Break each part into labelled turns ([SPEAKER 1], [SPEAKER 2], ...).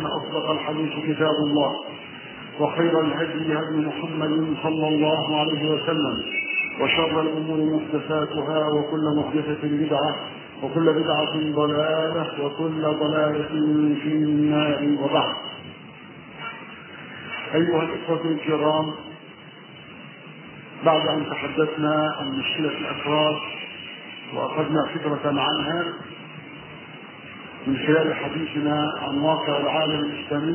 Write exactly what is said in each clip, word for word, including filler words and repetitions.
[SPEAKER 1] فإن أصدق الحديث كتاب الله، وخير الهدي هدي محمد صلى الله عليه وسلم، وشر الأمور محدثاتها، وكل محدثة بدعة، وكل بدعة ضلالة، وكل ضلالة في النار. وبعد. أيها الإخوة الكرام، بعد أن تحدثنا عن مشكلة الأفراد وأخذنا فكرة عنها من خلال حديثنا عن واقع العالم الإسلامي،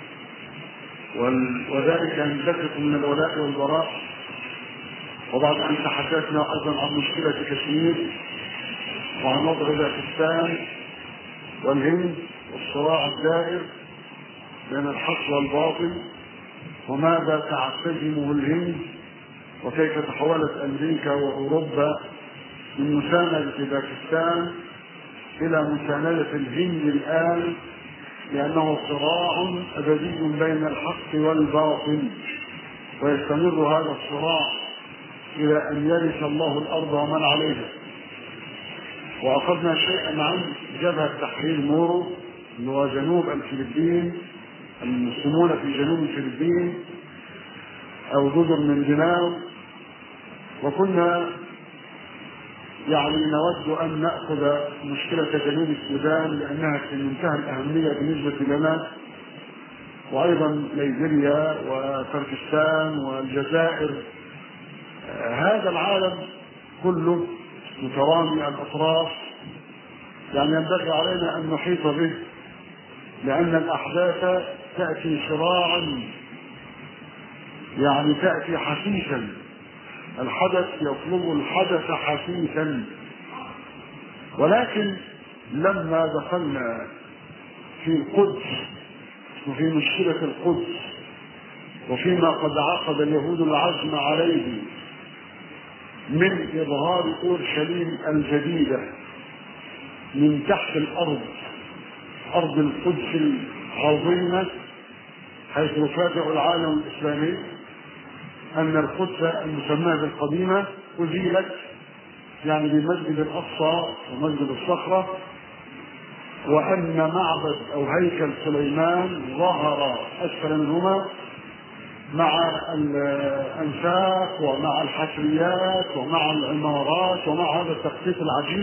[SPEAKER 1] وذلك ينبثق من الولاء والبراء، وبعد أن تحدثنا أيضا عن مشكلة كشمير وعن وضع باكستان والهند والصراع الدائر بين الحق والباطل، وماذا تعتزمه الهند، وكيف تحولت أمريكا وأوروبا من مساندة باكستان إلى مساندة الهند الآن، لأنه صراع أبدي بين الحق والباطل، ويستمر هذا الصراع إلى أن يرث الله الأرض ومن عليها. وأخذنا شيئا عن جبهة تحرير مورو اللي هو جنوب الفلبين، المسلمون في جنوب الفلبين أو جزر من ديناو، وكنا يعني نود أن نأخذ مشكلة جنوب السودان لأنها في منتهى الأهمية بالنسبة لنا، وأيضا ليبيريا وتركستان والجزائر. هذا العالم كله مترامي الأطراف، يعني ينبغي علينا أن نحيط به، لأن الأحداث تأتي شراعا، يعني تأتي حثيثا، الحدث يطلب الحدث حثيثا. ولكن لما دخلنا في القدس وفي مشكلة القدس وفيما قد عقد اليهود العزم عليه من إظهار أورشليم الجديدة من تحت الأرض، أرض القدس العظيمة، حيث يفاجأ العالم الإسلامي أن القدس المسماة بالقديمة أزيلت، يعني بمسجد الأقصى ومسجد الصخرة، وأن معبد أو هيكل سليمان ظهر أسفل منهما مع الأنفاق ومع الحفريات ومع العمارات ومع هذا التخطيط العجيب.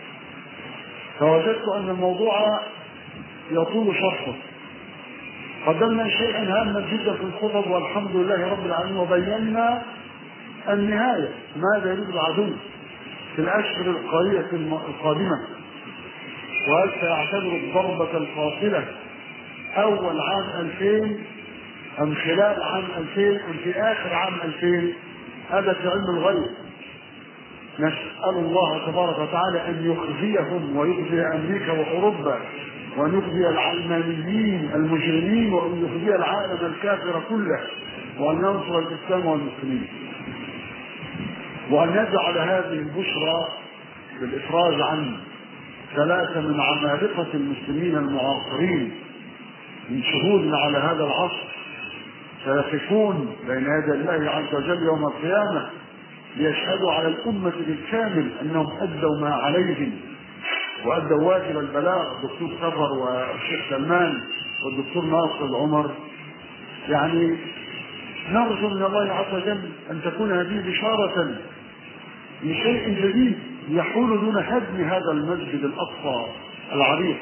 [SPEAKER 1] فوجدت أن الموضوع يطول شرحه. قدمنا شيئا هاما جدا في الخطب والحمد لله رب العالمين، وبينا النهاية، ماذا يريد العدو في الأشهر القليلة القادمة، وهل سيعتبر الضربة الفاصلة أول عام ألفين أم خلال عام ألفين أم في آخر عام ألفين؟ هذا في علم الغيب. نسأل الله تبارك وتعالى أن يخزيهم ويخزي أمريكا وأوروبا، وأن يخزي العلمانيين المجرمين، وأن يخزي العالم الكافر كله، وأن ينصر الإسلام والمسلمين، وأن يجعل هذه البشرى بالإفراج عن ثلاثة من عمالقة المسلمين المعاصرين من شهود على هذا العصر سيقفون بين يدي الله عز وجل يوم القيامة ليشهدوا على الأمة بالكامل أنهم أدوا ما عليهم وأدوا واجب البلاغ. الدكتور صفر والشيخ سلمان والدكتور ناصر العمر، يعني نرجو من الله عز وجل أن تكون هذه بشارة لشيء جديد يحول دون هدم هذا المسجد الأقصى العريق.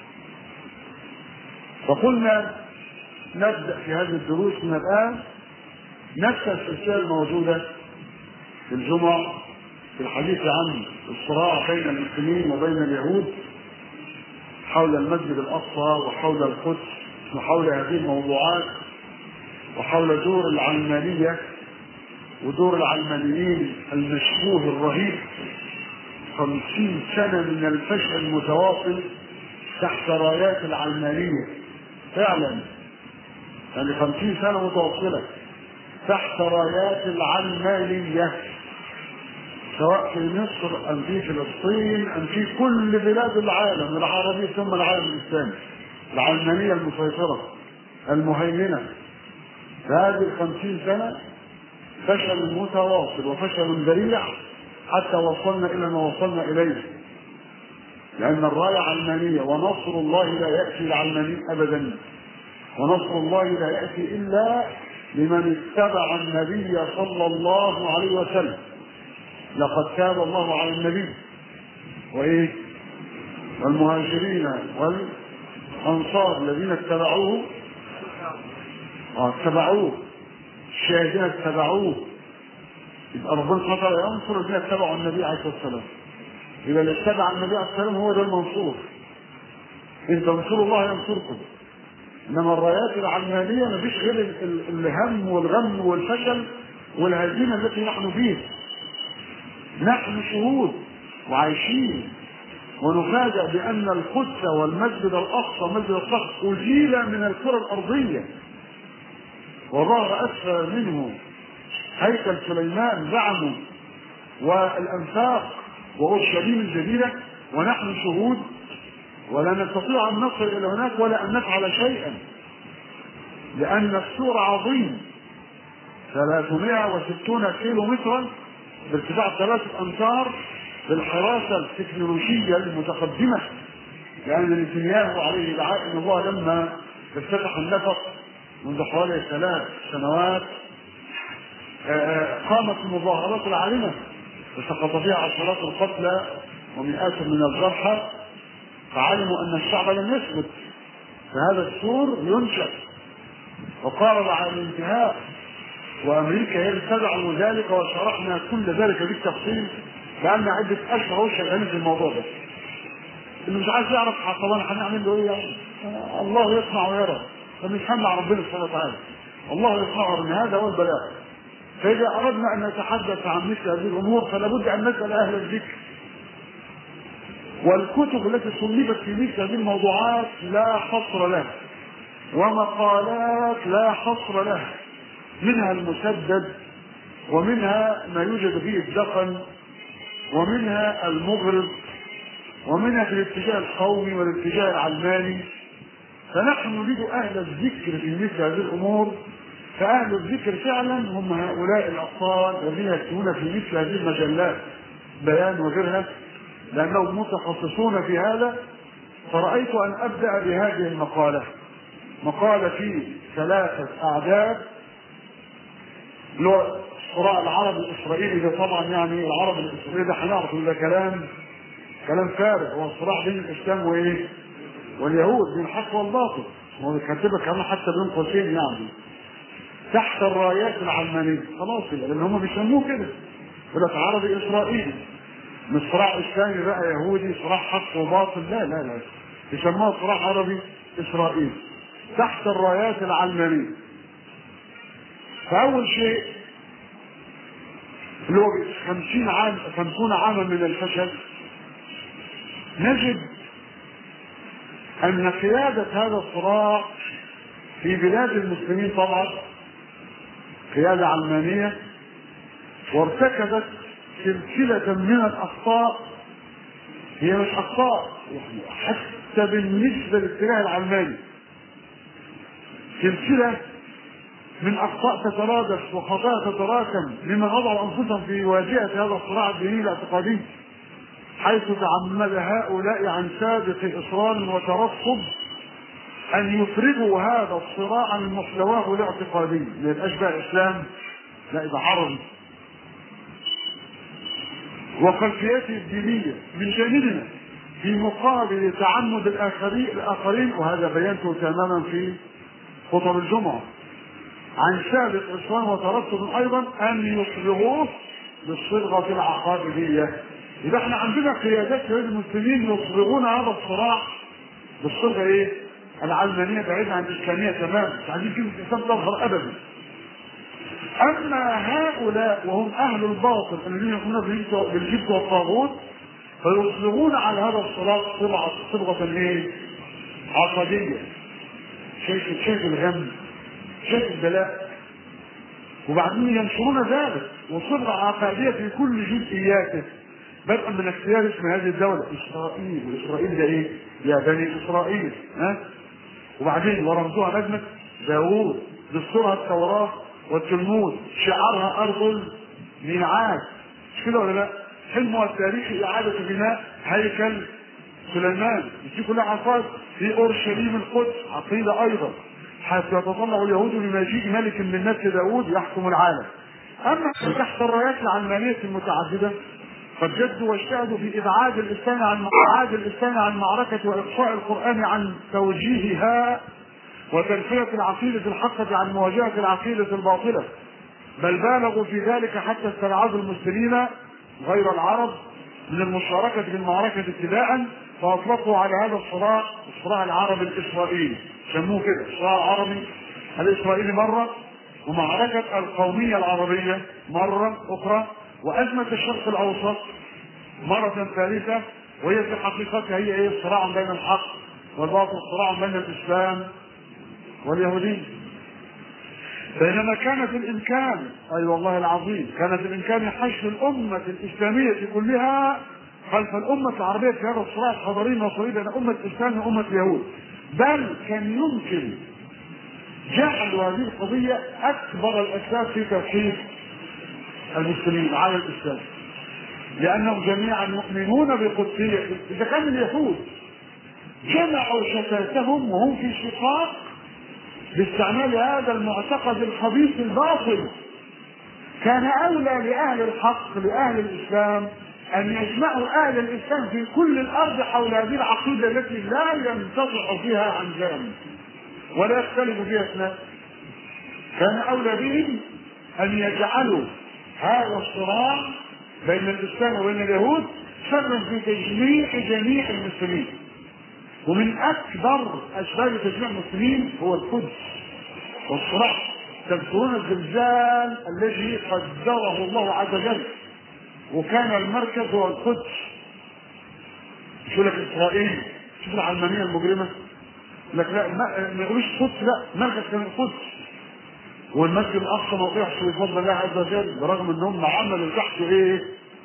[SPEAKER 1] وقلنا نبدأ في هذه الدروس من الآن نفس السلسلة الموجودة في الجمعة في الحديث عن الصراع بين المسلمين وبين اليهود حول المسجد الأقصى وحول القدس وحول هذه الموضوعات وحول دور العلمانية ودور العلمانيين المشبوه الرهيب. خمسين سنة من الفشل المتواصل تحت رايات العلمانية فعلا، يعني خمسين سنة متواصلة تحت رايات العلمانية، سواء في مصر أم في فلسطين أم في كل بلاد العالم العربي ثم العالم الإسلامي. العلمانية المسيطرة المهيمنة هذه الخمسين سنة فشل متواصل وفشل ذريع حتى وصلنا إلى ما وصلنا إليه، لأن الراية علمانية ونصر الله لا يأتي العلماني أبدا. ونصر الله لا يأتي إلا لمن اتبع النبي صلى الله عليه وسلم. لقد تاب الله على النبي وإيه والمهاجرين والأنصار الذين اتبعوه اتبعوه الشاهدين اتبعوه. يبقى ربنا سبحانه وتعالى ينصر الذين اتبعوا النبي عليه الصلاة والسلام. يبقى اللي اتبع النبي عليه الصلاة والسلام هو ده المنصور. إن تنصروا الله ينصركم. إنما الرايات العلمانية مفيش غير الهم والغم والفشل والهزيمة التي نحن فيها. نحن شهود وعايشين ونفاجأ بأن القدس والمسجد الأقصى مسجد الأقصى أزيل من الكرة الأرضية وظهر أسفل منه هيكل سليمان زعموا والأنفاق وأورشليم الجديدة ونحن شهود ولا نستطيع أن نصل إلى هناك ولا أن نفعل شيئا لأن السور عظيم ثلاثمائة وستين كيلو مترا بارتفاع ثلاثة أمتار بالحراسة التكنولوجية المتقدمة. لأن نتنياهو عليه ادعاء أن الله لما افتتح النفق منذ حوالي ثلاث سنوات قامت المظاهرات العارمة وسقط فيها عشرات القتلى ومئات من الجرحى، فعلموا أن الشعب لم يثبت فهذا السور ينشأ وقارب على الانتهاء، وأمريكا هي التي تدعم ذلك وشرحنا كل ذلك بالتفصيل لأن عدة أشهر شغالين في الموضوع ده. اللي مش عايز يعرف طبعا هنعمل له إيه يعني؟ الله يسمع ويرى، فمش همع ربنا سبحانه وتعالى، الله يسمع من هذا هو البلاء. فإذا أردنا أن نتحدث عن مثل هذه الأمور فلا بد أن نسأل أهل الذكر، والكتب التي صنفت في مثل هذه الموضوعات لا حصر لها ومقالات لا حصر لها، منها المسدد ومنها ما يوجد فيه الدخن ومنها المغرض ومنها في الاتجاه القومي والاتجاه العلماني. فنحن نريد أهل الذكر في مثل هذه الأمور، فأهل الذكر فعلا هم هؤلاء الأبطال الذين يكتبون في مثل هذه المجلات بيان وغيرها لأنهم متخصصون في هذا. فرأيت أن أبدأ بهذه المقالة، مقالة في ثلاثة أعداد اللي هو الصراع العربي الإسرائيلي. ده طبعا يعني العربي الإسرائيلي ده هنعرف إن ده كلام كلام فارغ، هو الصراع بين الإسلام وإيه واليهود، بين الحق والباطل. هو كاتبها كمان حتى بين قوسين يعني تحت الرايات العلمانية، خلاص لأن هم بيسموه كده يقول لك عربي إسرائيلي، مش صراع إسلامي بقى يهودي صراع حق وباطل، لا لا لا يسموه صراع عربي إسرائيلي تحت الرايات العلمانية. فأول شيء اللي هو خمسين عام خمسون عاما من الفشل، نجد أن قيادة هذا الصراع في بلاد المسلمين طبعا قيادة علمانية، وارتكبت سلسلة من الأخطاء، هي مش أخطاء يعني حتى بالنسبة للاتجاه العلماني، سلسلة من أخطاء تترادف وخطايا تتراكم ممن وضعوا أنفسهم في واجهة هذا الصراع الديني الاعتقادي، حيث تعمد هؤلاء عن سابق إصرار وترصد أن يفرغوا هذا الصراع من محتواه الاعتقادي، ما يبقاش بقى إسلام، لا يبقى عربي، وخلفياته الدينية من جانبنا في مقابل تعمد الآخرين الآخرين وهذا بينته تماما في خطب الجمعة عن سابق إصرار وترصد أيضا أن يصبغوه بالصبغة العقائدية. إذا احنا عندنا قيادات المسلمين يصبغون هذا الصراع بالصبغة ايه؟ العلمانية بعيدة عن الإسلامية تماما، مش عايزين كلمة الإسلام تظهر أبدا. أما هؤلاء وهم أهل الباطل الذين يقومون بالجبت والطاغوت فيصبغون على هذا الصراع صبغة صبغة ايه؟ عقدية. شايف شايف الغم، شايف البلاء، وبعدين ينشرون ذلك وصبغة عقدية في كل جزئياته، بدءا من اختيار اسم هذه الدولة إسرائيل، وإسرائيل ده إيه؟ يا بني إسرائيل، ها؟ وبعدين ورمزوها نجمة داوود، دستورها التوراة والتلمود، شعارها أرض الميعاد، مش كده ولا لا؟ حلمها التاريخي إعادة بناء هيكل سليمان، دي كلها عقائد. في أورشليم القدس عقيدة أيضا، حتى يتطلع اليهود لمجيء ملك من نسل داود يحكم العالم. اما تحت الرايات العلمانيه المتعدده قد جدوا واجتهدوا في ابعاد الاسلام عن ابعاد الاسلام عن معركه واقصاء القران عن توجيهها وتنفيه العقيده الحقه عن مواجهه العقيده الباطله، بل بالغوا في ذلك حتى استبعدوا المسلمين غير العرب من المشاركه في المعركه ابتداء، فاطلقوا على هذا الصراع الصراع العربي الاسرائيلي، سموه كده الصراع العربي الاسرائيلي مره، ومعركه القوميه العربيه مره اخرى، وازمه الشرق الاوسط مره ثالثه، وهي في حقيقتها هي ايه؟ صراع بين الحق والباطل، صراع بين الاسلام واليهوديه. بينما كانت الامكان اي أيوة والله العظيم كانت الامكان حشد الامه الاسلاميه كلها خلف الامه العربيه في هذا الصراع الحضاري النصري بين امه الاسلام وامه اليهود، بل كان يمكن جعل هذه القضيه اكبر الاسباب في توحيد المسلمين على الاسلام، لانهم جميعا مؤمنون بقدسيه. اذا كان اليهود جمعوا شتاتهم وهم في شقاق باستعمال هذا المعتقد الخبيث الباطل، كان اولى لاهل الحق لاهل الاسلام ان يجمعوا اهل الاسلام في كل الارض حول هذه العقيده التي لا ينتفع فيها عن جانب ولا يختلف فيها اثنان. كان اولى بهم ان يجعلوا هذا الصراع بين الاسلام وبين اليهود سببا في تجميع جميع المسلمين. ومن اكبر اسباب تجميع المسلمين هو القدس والصراع. تذكرون الزلزال الذي قدره الله عز وجل وكان المركز هو القدس. شو لك اسرائيل، شوف العلمانيه المجرمه، لك لا ما يقولوش القدس، لا مركز كان القدس، والمسجد الاقصى ما وقعش بفضل الله عز وجل، برغم انهم عملوا تحته ايه؟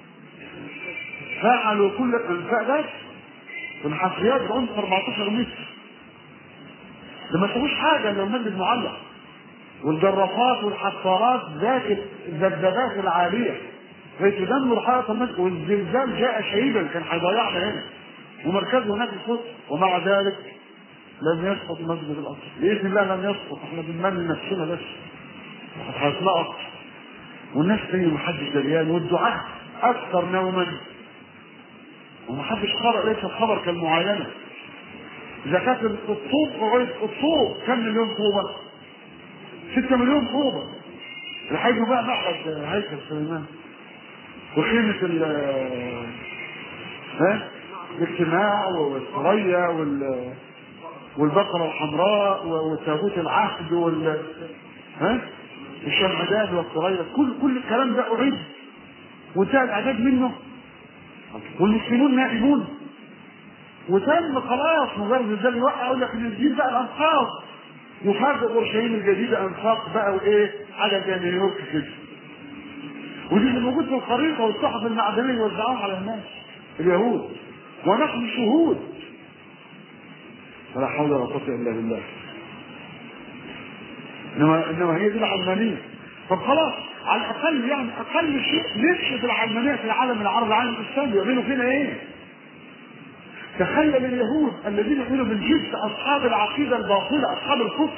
[SPEAKER 1] فعلوا كل الانفاق والحفريات بعمق أربعتاشر متر، ده ما سووش حاجه الا المسجد معلق، والجرافات والحفارات ذات الذبذبات العاليه تدمر حائط المسجد، والزلزال جاء شهيدا كان هيضيعنا هنا ومركزه هناك القدس، ومع ذلك لم يسقط المسجد الاقصى. باذن الله لم يسقط، احنا بنمني نفسنا بس هيسقط، والناس تاني محدش دريان، والدعاء اكثر نوما ومحدش قرأ ليس الخبر كالمعاينه. اذا كانت الطوب قريب الطوب كم مليون طوبه؟ ستة مليون طوبه. الحاجة بقى معبد هيكل سليمان وخيمة ال ها الاجتماع والثريا وال والبقرة الحمراء وتابوت العهد وال ها الشمعدان والثريا، كل كل الكلام ده أعيد وانتهى الإعداد منه، والمسلمون نائمون وتم خلاص. مجرد ده يوقع يقول لك ان الدين بقى الانفاق يفرق اورشليم الجديده انفاق بقى وايه حاجه زي نيويورك كده، ودي اللي موجود في الخريطه والصحف المعدنيه يوزعوها على الناس اليهود ونحن شهود. ولا حول ولا قوه الا بالله. انما انما هي دي العلمانيه. طب خلاص على الاقل يعني اقل شيء نكشف العلمانيه في العالم العربي العالم الاسلامي يعملوا فينا ايه؟ تخيل اليهود الذين يؤمنوا بالجبت اصحاب العقيده الباطله اصحاب الكفر،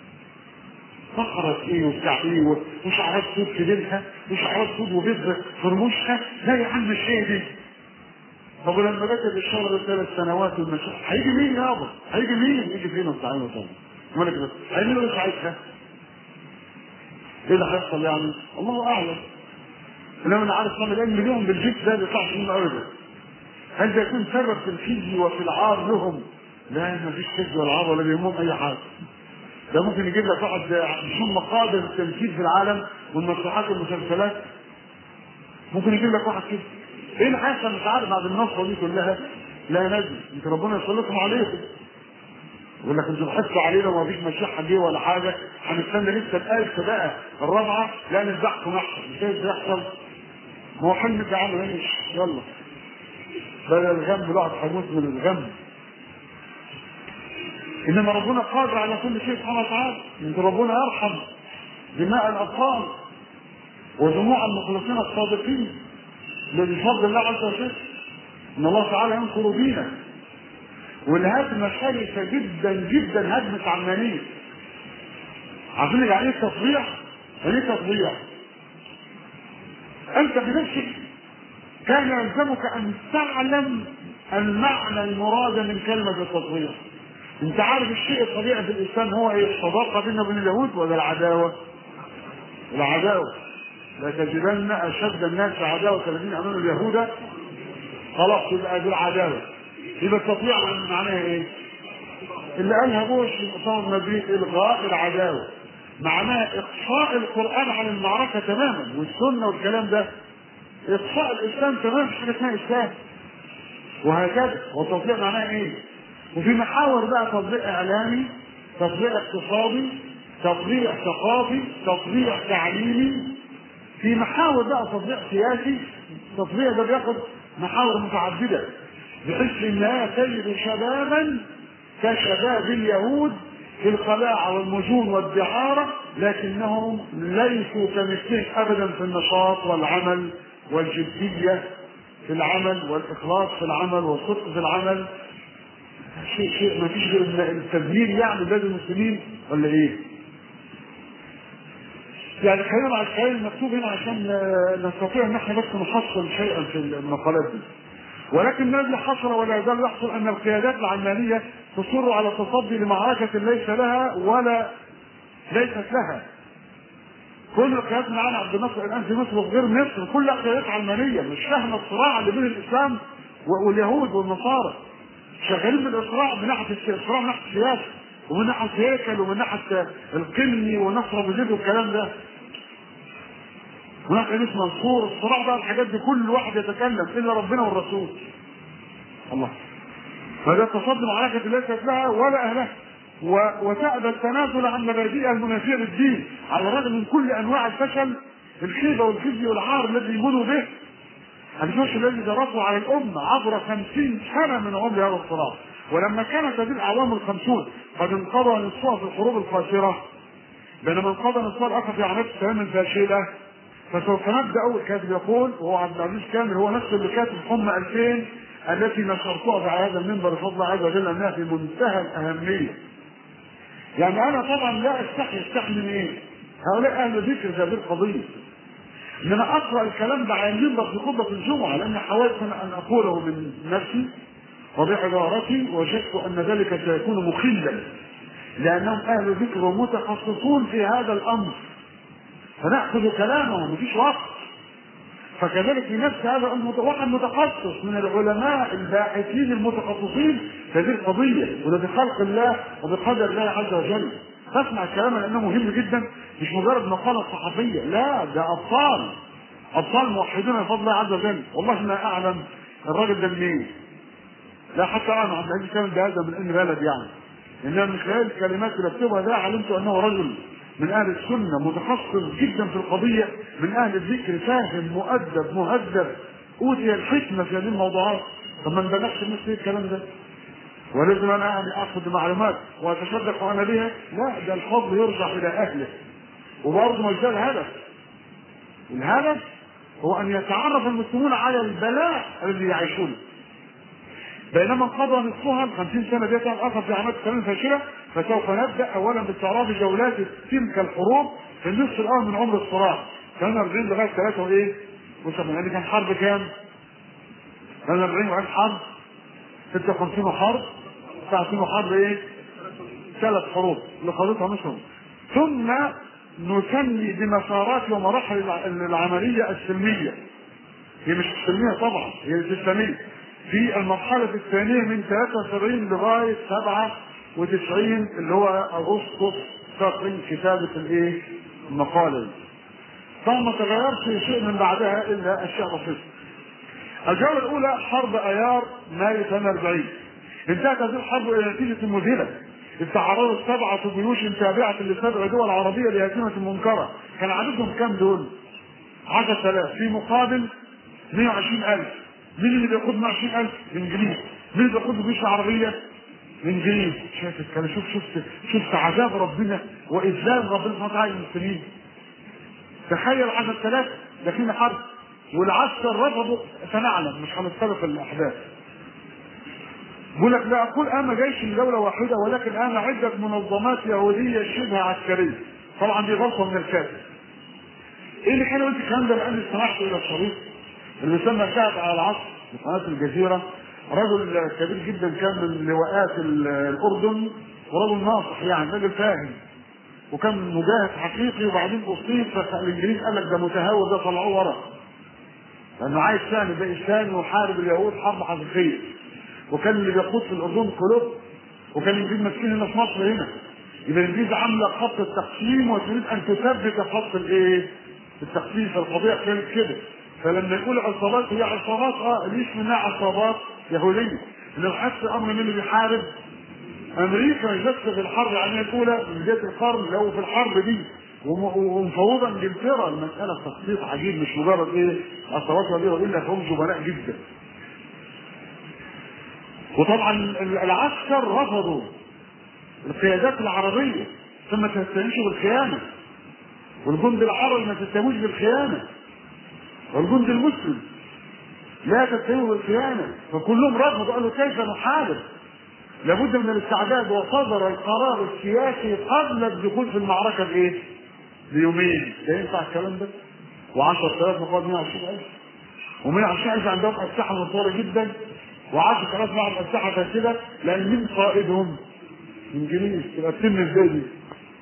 [SPEAKER 1] فقرت ايه وبتاع ايه وشعرات سود في ديلها وشعرات سود وبيض في رموشها، لا يا عم مش هي دي. طب ولما بدأت الشهر ثلاث سنوات والمشاكل هيجي مين يابا؟ هيجي مين؟ يجي فين وبتاعين طبعا مالك بس هيعملوا ايه ساعتها؟ ايه اللي هيحصل يعني؟ الله اعلم. انما انا عارف طبعا الان مليون بالجبت ده بيطلعش منه ابدا. هل ده يكون سبب في الخزي وفي العار لهم؟ لا ما فيش خزي ولا عار ولا بيهمهم اي حاجه. ده ممكن يجيب لك واحد بدون مقادر التمثيل في العالم والمسرحيات والمسلسلات، ممكن يجيب لك واحد كده. ايه اللي هيحصل مش عارف بعد النصره دي كلها؟ لا نجم انت ربنا يسلطهم عليكم. يقول لك انتوا بتحسوا علينا وما فيش مشيحه دي ولا حاجه، هنستنى لسه الالف بقى الرابعه لا نذبحكم احسن. مش ايه اللي يحصل؟ ما هو حلم تعالوا ايش يلا بدل الغم الواحد هيموت من الغم. انما ربنا قادر على كل شيء سبحانه وتعالى. انت ربنا يرحم دماء الاطفال ودموع المخلصين الصادقين بفضل الله عز وجل. ان الله تعالى ينصر دينه. والهدمه شرسه جدا جدا هدمه علمانيه. عارفين يعني ايه تطبيع؟ يعني ايه تطبيع؟ انت بنفسك كان يلزمك ان تعلم المعنى المراد من كلمة التطبيع. انت عارف الشيء الطبيعي في الانسان هو ايه؟ الصداقة بيننا وبين اليهود ولا العداوة؟ العداوة. لا تجدن اشد الناس عداوة الذين امنوا اليهود. خلاص يبقى دي العداوة. يبقى التطبيع معناها ايه؟ اللي قالها بوش في مؤتمر مدريد الغاء العداوة، معناها اقصاء القرآن عن المعركة تماما والسنة والكلام ده، اقصاء الاسلام تماما، مش حاجة اسمها اسلام. وهكذا. والتطبيع معناها ايه؟ وفي محاور بقى: تطبيع اعلامي، تطبيع اقتصادي، تطبيع ثقافي، تطبيع تعليمي، في محاور بقى تطبيع سياسي. التطبيع ده بياخد محاور متعددة بحيث انها تجد شبابا كشباب اليهود في الخلاعة والمجون والدعارة، لكنهم ليسوا كمثلهم ابدا في النشاط والعمل والجدية في العمل والإخلاص في العمل والصدق في العمل. شيء شيء ما فيش غير التدليل يعني بلاد المسلمين ولا ايه؟ يعني خلينا مع الكلام المكتوب هنا عشان نستطيع ان احنا بس نحصل شيئا في المقالات دي. ولكن الذي حصل ولا يزال يحصل ان القيادات العلمانيه تصر على التصدي لمعركه ليس لها ولا ليست لها. كل القيادات معانا عبد الناصر الان في مصر وغير مصر كلها قيادات علمانيه مش فاهمه الصراع اللي بين الاسلام واليهود والنصارى. شغالين بالاصراع من ناحيه الصراع من ناحيه السياسه ومن ناحيه الهيكل ومن ناحيه القمي ونصر ابو زيد والكلام ده. وناحيه كنيس منصور الصراع بقى الحاجات دي كل واحد يتكلم الا ربنا والرسول. الله. فده تصدي معركه ليست لها ولا اهلها. وتأبى التنازل عن مبادئها المنافية للدين على الرغم من كل انواع الفشل، الخيبة والخزي والعار الذي يمنوا به، الجيش الذي درسوا على الأمة عبر خمسين سنة من عمر هذا الصراع. ولما كانت هذه الأعوام الخمسون قد انقضى نصفها في الحروب القاسرة، بينما انقضى نصفها الآخر في عملية السلام الفاشلة، فسوف نبدأ. أول كاتب يقول وهو عبد العزيز كامل، هو نفس اللي كاتب حمى ألفين التي نشرتها على هذا المنبر بفضل الله عز وجل انها في منتهى الأهمية. يعني أنا طبعا لا أستحي أستحي من إيه؟ هؤلاء أهل ذكر هذه القضية. ان انا اقرا الكلام ده على المنبر في خطبه الجمعه لان حاولت ان اقوله من نفسي وبعبارتي وجدت ان ذلك سيكون مخلا لانهم اهل ذكر ومتخصصون في هذا الامر فناخذ كلامهم مفيش وقت. فكذلك في نفس هذا الامر واحد متخصص من العلماء الباحثين المتخصصين في هذه القضيه وده بخلق الله وبقدر الله عز وجل. فاسمع الكلام لانه مهم جدا، مش مجرد مقاله صحفيه، لا ده ابطال ابطال موحدين بفضل الله عز وجل. والله ما اعلم الراجل ده منين، لا حتى انا عبد العزيز كامل ده هذا من اي بلد يعني، انما من خلال الكلمات اللي بكتبها ده علمت انه رجل من اهل السنه متخصص جدا في القضيه، من اهل الذكر، فاهم مؤدب مهذب، اوتي الحكمه في هذه الموضوعات. طب ما نبلغش الناس ايه الكلام ده؟ ولازم انا يعني اخذ معلومات واتشدق انا بها؟ لا، ده الفضل يرجع الى اهله. وبرضه مش ده الهدف. الهدف هو ان يتعرف المسلمون على البلاء الذي يعيشونه. بينما انقضى نصفها الخمسين سنه ديت الاخر في عمليه السلام الفاشله، فسوف نبدا اولا باستعراض جولات تلك الحروب في النصف الاول من عمر الصراع سنه أربعين لغايه ثلاثة وايه؟ وسبعين. يعني كان حرب كام؟ سنه أربعين وعين حرب ستة وخمسين وحرب تسعة وستين وحرب ايه؟ ثلاث حروب اللي خاضتها مصر. ثم نسمي بمسارات ومراحل العمليه السلميه. هي مش السلميه طبعا، هي الاسلاميه. في المرحله الثانيه من ثلاثة وسبعين لغايه سبعة وتسعين اللي هو اغسطس تقريبا كتابه الايه؟ المقاله دي. طبعا ما تغيرش شيء من بعدها الا اشياء بسيطه. الجوله الاولى حرب ايار مايو سنه أربعين. انتهت هذه الحرب الى نتيجه مذهله. استعرضت سبعه جيوش تابعه لسبع دول عربيه لهزيمه منكره. كان عددهم كام دول؟ عشرة آلاف في مقابل مئة وعشرين ألف. مين اللي بيقود مئة وعشرين ألف؟ الانجليز. مين اللي بيقود الجيوش العربيه؟ الانجليز. شايف الكلام؟ شوف شوف شوف عذاب ربنا واذلال ربنا سبحانه وتعالى للمسلمين. تخيل عشرة آلاف داخلين حرب والعسكر رفضوا. سنعلم مش هنستبق الاحداث. بقول لك لا اقول قام جيش من دوله واحده ولكن قام عده منظمات يهوديه شبه عسكريه طبعا دي غلطه من الكاتب. ايه اللي كان قلت الكلام ده؟ لان استمعت الى الشريط اللي يسمى شاهد على العصر في قناه الجزيره، رجل كبير جدا كان من لواءات الاردن، ورجل ناصح يعني راجل فاهم، وكان مجاهد حقيقي، وبعدين اصيب فالانجليز قال لك ده متهور، ده طلعوه ورا لانه عايز ثاني زي الثاني وحارب اليهود حرب حقيقيه، وكان اللي بيقود في الاردن قلوب، وكان الانجليز ماسكين هنا في مصر هنا. يبقى الانجليز عامله خط التقسيم وتريد ان تثبت خط الايه؟ التقسيم. فالقضيه كانت كده. فلما يقول عصابات، هي عصابات اه ليش منها عصابات يهوديه، اللي الحس امر من اللي بيحارب امريكا يجسد في الحرب العالميه الاولى من بدايه القرن، لو في الحرب دي ومفوضه انجلترا. المساله تخطيط عجيب، مش مجرد ايه عصابات وديه، والا هم جبناء جدا. وطبعا العسكر رفضوا القيادات العربيه، ثم ما تتهمش بالخيانه، والجند العربي ما تتهموش بالخيانه، والجند المسلم لا تتهموا بالخيانه، فكلهم رفضوا قالوا كيف نحارب؟ لابد من الاستعداد. وصدر القرار السياسي قبل الدخول في المعركه بايه؟ بيومين. ده ينفع الكلام ده؟ وعشرة آلاف مقابل مئة وعشرين ألف، ومئة وعشرين ألف عندهم اسلحه مطوره جدا، وعشرة آلاف معهم اسلحه فاسده، لان مين قائدهم؟ انجليز. تبقى تتم ازاي دي؟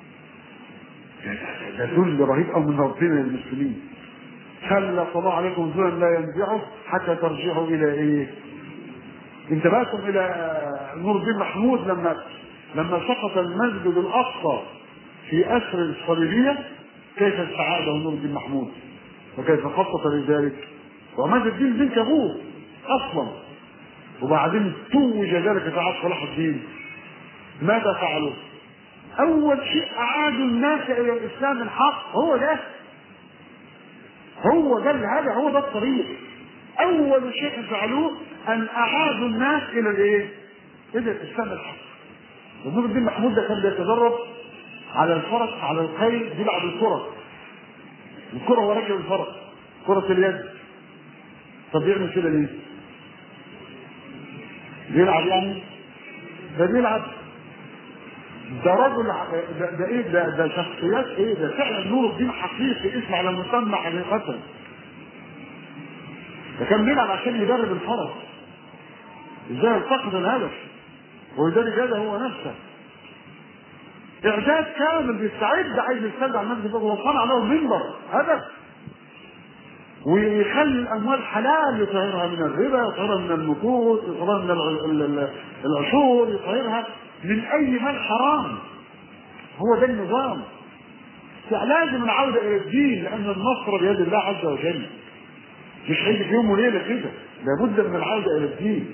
[SPEAKER 1] ده ذل رهيب قوي من ربنا للمسلمين. سلط الله عليكم ذلا لا ينزعه حتى ترجعوا الى ايه؟ انتبهتم الى نور الدين محمود لما لما سقط المسجد الاقصى في اسر الصليبيه، كيف استعاده نور الدين محمود وكيف خطط لذلك؟ وماذا الدين بنت ابوه اصلا، وبعدين توج ذلك في عصر صلاح الدين. ماذا فعلوا؟ اول شيء اعادوا الناس الى الاسلام الحق. هو ده هو ده هذا هو ده الطريق. اول شيء فعلوه ان اعادوا الناس الى الايه؟ الى الاسلام الحق. ونور الدين محمود ده كان بيتدرب على الفرس، على الخيل، بيلعب الكره. الكره هو راكب الفرس، كره اليد. طب بيعمل كده ليه؟ بيلعب يعني؟ ده بيلعب. ده رجل ده, ده ايه ده ده شخصيات ايه ده؟ فعلا نور الدين حقيقي، اسم على مسمى حقيقة. ده كان بيلعب عشان يدرب الفرس ازاي يلتقط الهدف، ولذلك هذا هو نفسه اعداد كامل، بيستعد عايز يستدعي على الناس، هو صنع له منبر هدف، ويخلي الاموال حلال، يطهرها من الربا، يطهرها من النقود، يطهرها من العشور، يطهرها من اي مال حرام. هو ده النظام. لازم العوده الى الدين، لان النصر بيد الله عز وجل، مش هيجي في يوم وليله كده، لابد من العوده الى الدين.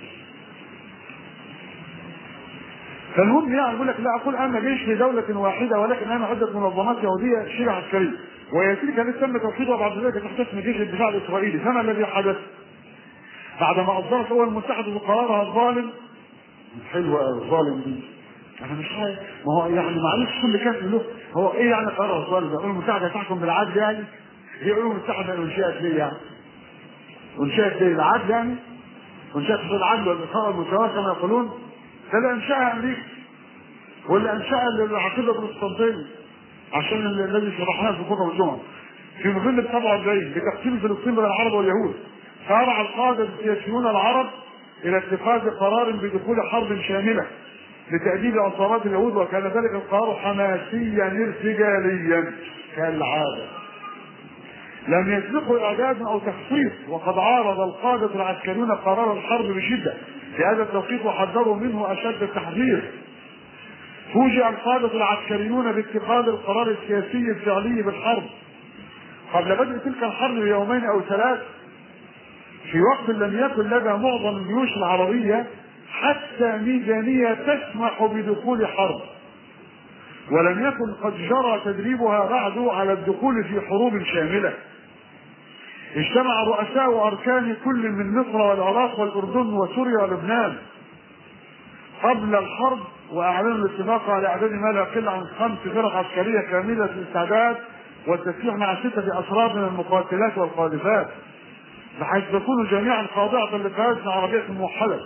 [SPEAKER 1] فالمهم يعني يقول لك لا اقول انا جيش في دوله واحده، ولكن انا عده منظمات يهوديه شبه عسكريه، ويتلك التي تم توحيدها بعد ذلك تحتسم جيش الدفاع الاسرائيلي. فما الذي حدث؟ بعدما اصدرت الامم المتحده بقرارها الظالم، حلوه الظالم دي، انا مش عارف، ما هو يعني معلش كل كلمه له هو ايه يعني قرار الظالم ده؟ الامم المتحده تحكم بالعدل يعني؟ هي الامم المتحده انشئت ليه يعني؟ انشئت ليه؟ العدل يعني؟ انشئت بالعدل والاخاء والمساواه كما يقولون؟ ده اللي انشاها امريكا، واللي انشاها العقيده البروتستانتيه، عشان الذي شرحناه في خطب الجمعه في نوفمبر سبعة وأربعين بتقسيم فلسطين بين العرب واليهود. سارع القاده السياسيون العرب الى اتخاذ قرار بدخول حرب شامله لتأديب عصابات اليهود، وكان ذلك القرار حماسيا ارتجاليا كالعاده، لم يسبقه اعداد او تخطيط. وقد عارض القاده العسكريون قرار الحرب بشده في هذا التوقيت، وحذروا منه اشد التحذير. فوجئ القاده العسكريون باتخاذ القرار السياسي الفعلي بالحرب قبل بدء تلك الحرب بيومين او ثلاث، في وقت لم يكن لدى معظم الجيوش العربيه حتى ميزانيه تسمح بدخول حرب، ولم يكن قد جرى تدريبها بعد على الدخول في حروب شامله. اجتمع رؤساء واركان كل من مصر والعراق والاردن وسوريا ولبنان قبل الحرب، واعلنوا الاتفاق على اعداد ما لا يقل عن خمس فرق عسكريه كامله الاستعداد والتسليح مع سته افراد من المقاتلات والقاذفات، بحيث تكونوا جميعا خاضعه لقياده عربيه موحده.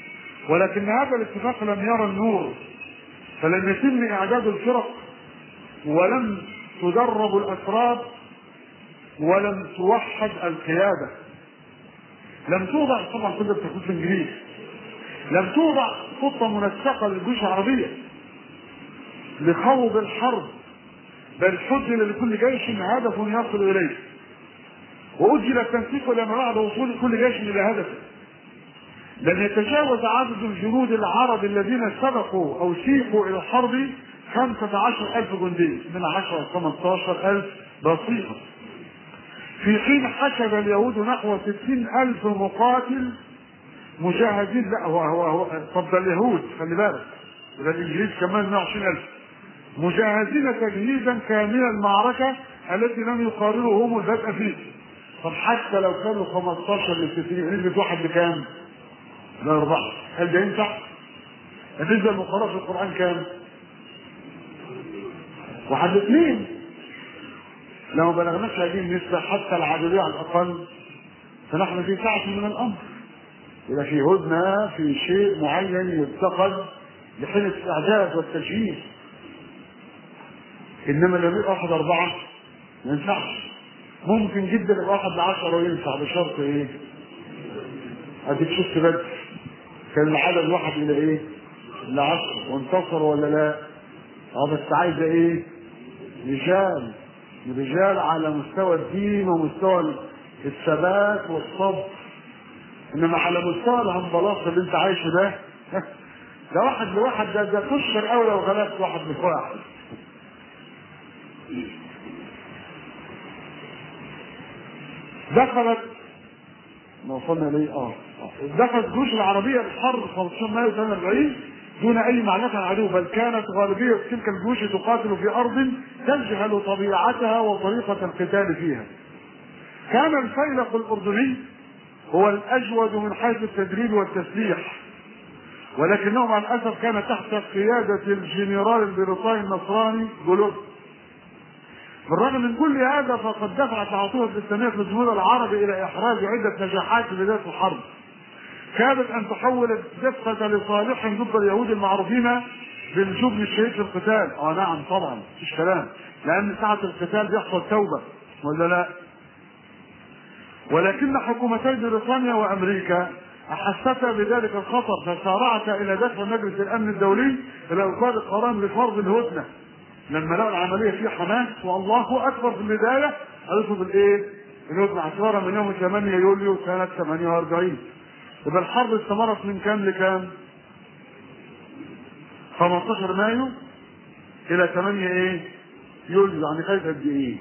[SPEAKER 1] ولكن هذا الاتفاق لم يرى النور، فلم يتم اعداد الفرق ولم تدرب الأتراك ولم توحد القيادة. لم توضع، طبعا كل ده بتكون في الانجليز، لم توضع خطة منسقة للجيوش العربية لخوض الحرب، بل حجل لكل جيش هدف يصل إليه، وأجل التنسيق لما بعد وصول كل جيش إلى هدفه. لن يتجاوز عدد الجنود العرب الذين سبقوا أو سيقوا إلى الحرب خمسة عشر ألف جندي، من عشرة إلى ثمانية عشر ألف بسيطة، في حين حشد اليهود نحو ستين ألف مقاتل مجاهدين. لا هو هو هو طب ده اليهود خلي بالك، ده الإنجليز كمان مئة وعشرين ألف مجهزين تجهيزا كاملا المعركة التي لم يقارنوا هم البدء فيه. طب حتى لو كانوا خمستاشر ل ستين، نسبة واحد بكام؟ لا أربعة. هل ده ينفع؟ النسبة المقررة في القرآن كام؟ واحد لاثنين. لو بلغناش هذه النسبة حتى العددية على الأقل فنحن في ساعة من الأمر. إذا في هدنة في شيء معين يتخذ لحين الاستعداد والتجهيز. إنما لما يبقى واحد أربعة ما ينفعش. ممكن جدا يبقى واحد لعشرة وينفع بشرط إيه؟ أديك شفت بدر كان العدد واحد إلى إيه؟ لعشرة وانتصر ولا لا؟ أه بس عايزة إيه؟ رجال، رجال على مستوى الدين ومستوى الثبات والصبر. إنما على مستوى الهنبلاط اللي أنت عايشه ده ده واحد لواحد، ده ده تشكر أولى وغلبت واحد لواحد. دخلت ما وصلنا ليه اه دخلت الجيوش العربيه الحرب خمسة عشر مايو سنه أربعين دون اي معرفه عن العدو، بل كانت غالبيه تلك الجيوش تقاتل في ارض تجهل طبيعتها وطريقه القتال فيها. كان الفيلق الاردني هو الاجود من حيث التدريب والتسليح، ولكنه مع الاسف كان تحت قياده الجنرال البريطاني النصراني جولوب. بالرغم من كل هذا فقد دفعت العاطفه الاسلاميه في الجنود العربي الى احراز عده نجاحات في بدايه الحرب كادت ان تحول الدفه لصالحهم ضد اليهود المعروفين بالجبن الشديد في القتال. اه نعم طبعا مفيش كلام، لان ساعه القتال بيحصل توبه ولا لا؟ ولكن حكومتي بريطانيا وامريكا احستا بذلك الخطر فسارعتا الى دفع مجلس الامن الدولي الى اصدار قرار بفرض الهدنه لما لقوا العمليه في حماس. والله اكبر في البدايه قالوا بالايه؟ الهدنه اعتبارا من يوم ثمانية يوليو سنه ثمانية وأربعين. يبقى الحرب استمرت من كام لكام؟ خمسة عشر مايو الى ثمانية ايه؟ يوليو، يعني خدت قد ايه؟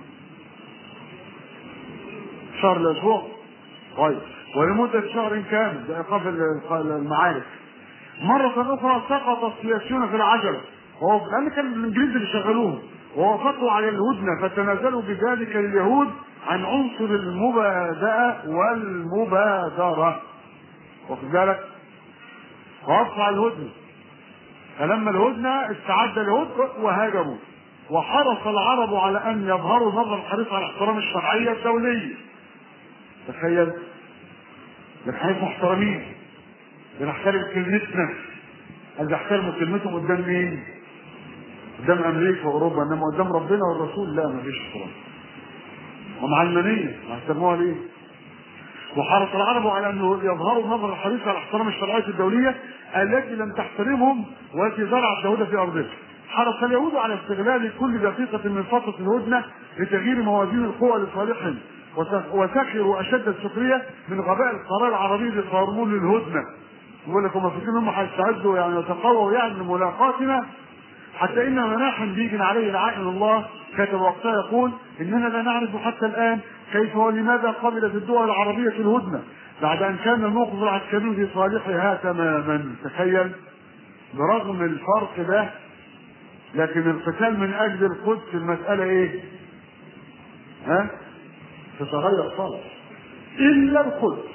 [SPEAKER 1] شهر الاسبوع. طيب ولمده شهر كامل بايقاف المعارك. مرة أخرى سقط السياسيون في العجلة، وهو لأن كان الإنجليز اللي شغلوهم ووافقوا على الهدنة فتنازلوا بذلك اليهود عن عنصر المبادئة والمبادرة. واخد بالك؟ ووافقوا على الهدنة، فلما الهدنة استعد اليهود وهاجموا، وحرص العرب على أن يظهروا نظر الحريص على احترام الشرعية الدولية. تخيل، نحن محترمين بنحترم كلمتنا، اللي بيحترموا كلمتهم قدام مين؟ قدام امريكا واوروبا، انما قدام ربنا والرسول لا مفيش احترام. ومع المنيه هيحترموها ليه؟ وحرص العرب على انه يظهروا النظر الحريص على احترام الشرعيه الدوليه التي لم تحترمهم والتي زرعت اليهود في ارضهم. حرص اليهود على استغلال كل دقيقه من فتره الهدنه لتغيير موازين القوى لصالحهم، وسخروا اشد السخريه من غباء القرار العربي لقانون الهدنه. يقول لك هم فاكرين هم هيستعدوا يعني يتقووا يعني لملاقاتنا، حتى ان مناحا بيجن عليه لعائن الله كتب وقتها يقول اننا لا نعرف حتى الان كيف ولماذا قبلت الدول العربيه الهدنه بعد ان كان الموقف العسكري في صالحها تماما. تخيل، برغم الفرق ده لكن القتال من اجل القدس المساله ايه؟ ها؟ تتغير خالص الا القدس،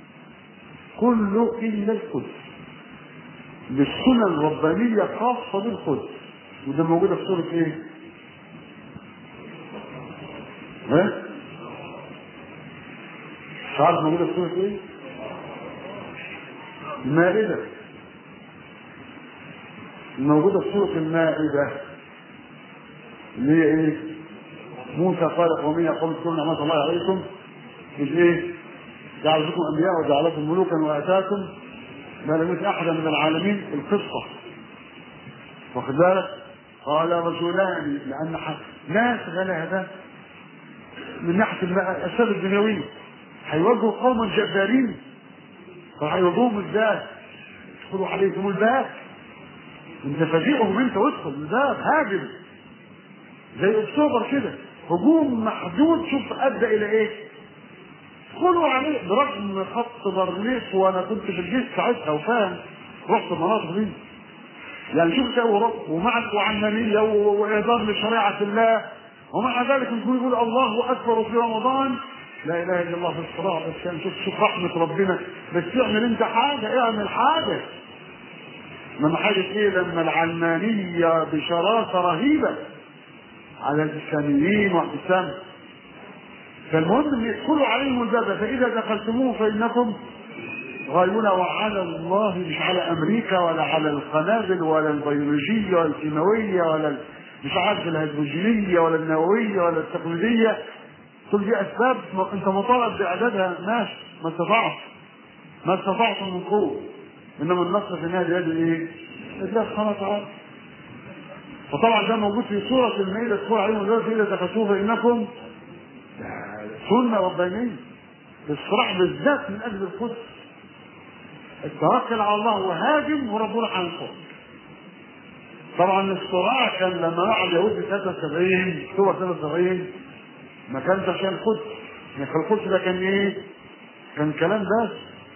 [SPEAKER 1] كله الا القدس بالسنن الربانيه خاصه بالقدس. وده موجوده في سوره ايه؟ ها؟ مش عارف موجوده في سوره ايه؟ المائده. موجوده في سوره المائده. اللي هي ايه؟ موسى قال قومية قوم اذكروا نعمة الله عليكم إذ ايه؟ جعل لكم انبياء وجعلكم ملوكا واتاكم ما لم يؤت احدا من العالمين. القصة واخد بالك؟ قال رجلان لان ناس غلابة من ناحية الاسباب الدنيوية هيواجهوا قوما جبارين فهيواجهوهم ازاي؟ يدخلوا عليكم الباب انت فاجئهم انت وادخل الباب هاجم زي اكتوبر كده هجوم محدود. شوف ادى الى ايه؟ ادخلوا عليه برغم خط برليف وانا كنت في الجيش ساعتها وفاهم رحت المناطق دي يعني شوف كده ومع وعلمانيه واهدار لشريعه الله ومع ذلك يقول يقول الله اكبر في رمضان لا اله الا الله في الصلاه. بس شوف شوف رحمه ربنا. بس اعمل انت حاجه اعمل حاجه. من حاجه ايه لما العلمانيه بشراسه رهيبه على الاسلاميين واحتسام. فالمهم ان يدخلوا عليهم الباب فاذا دخلتموه فانكم غايون. وعلى الله مش على امريكا ولا على القنابل ولا البيولوجيه ولا الكيماويه ولا مش عارف الهيدروجينيه ولا النوويه ولا التقليديه. كل دي اسباب انت مطالب باعدادها. ماشي ما استطعت ما استطعت من قوه انما النصر في النهايه بيد ايه؟ الله سبحانه وتعالى. فطبعا ده موجود في سوره المائده تقول عليهم دلوقتي اذا دخلتوه فانكم سنه ربانيه. الصراع بالذات من اجل القدس. التوكل على الله وهاجم وربنا هينصر. طبعا الصراع كان لما وقع اليهود في ثلاثة وسبعين اكتوبر ثلاثة وسبعين ما كانش عشان القدس. يعني القدس ده كان ايه؟ كان كلام بس.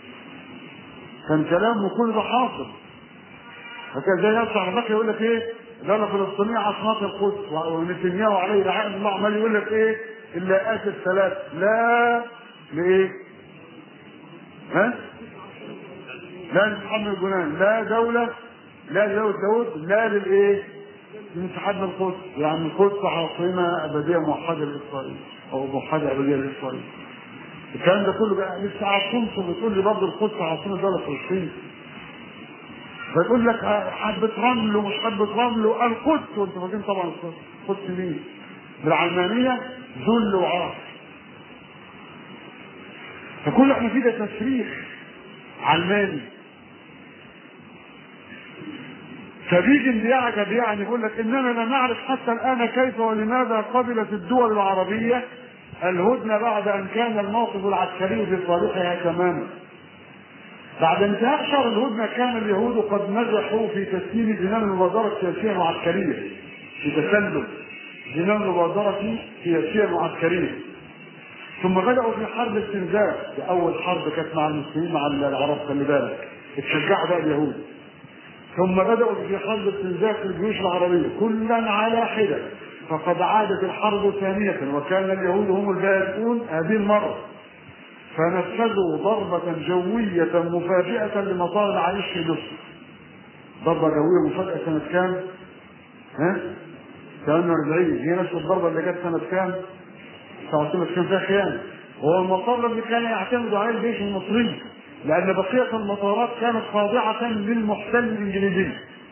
[SPEAKER 1] كان كلام وكل ده حاصل. فكان زي يطلع بكر يقول لك ايه؟ دولة فلسطينية عاصمة القدس ونتنياهو عليه لعنة الله عمال يقول لك ايه؟ الا اتى الثلاث لا لايه؟ ها؟ لا لانسحاب من الجنان لا دولة لا لدولة داود لا للايه؟ لانسحاب من القدس. يعني القدس عاصمة ابدية موحدة لاسرائيل او موحدة ابدية لاسرائيل. الكلام ده كله بقى لسه عاصمته بتقول لي برضه القدس عاصمة دولة فلسطين. فيقول لك حبة رمل ومش حبة رمل القدس وانت فاكرين طبعا القدس مين؟ بالعلمانية ذل وعار. فكل احنا فيه ده تشريح علماني. فبيجي اللي يعجب يعني يقول لك اننا لا نعرف حتى الان كيف ولماذا قبلت الدول العربية الهدنة بعد ان كان الموقف العسكري في صالحها تماما. بعد انتهاء شهر الهدنة كان اليهود قد نجحوا في تسليم جنان المبادرة السياسية وعسكرية في تسلم جنان المبادرة سياسية وعسكرية. ثم بدأوا في حرب استنزاف. في أول حرب كانت مع المسلمين مع العرب خلي بالك اتشجعوا بقى اليهود. ثم بدأوا في حرب استنزاف الجيوش العربية كلا على حدة. فقد عادت الحرب ثانية وكان اليهود هم البائسون هذه المرة. فنفذوا ضربة جوية مفاجئة لمطار العريش في مصر. ضربة جوية مفاجئة سنة كام؟ ها؟ ثمانية وأربعين. هي نفس الضربة اللي جت سنة كام؟ سنة كان فيها خيانة. هو المطار الذي كان يعتمد عليه الجيش المصري لأن بقية المطارات كانت خاضعة للمحتل الإنجليزي.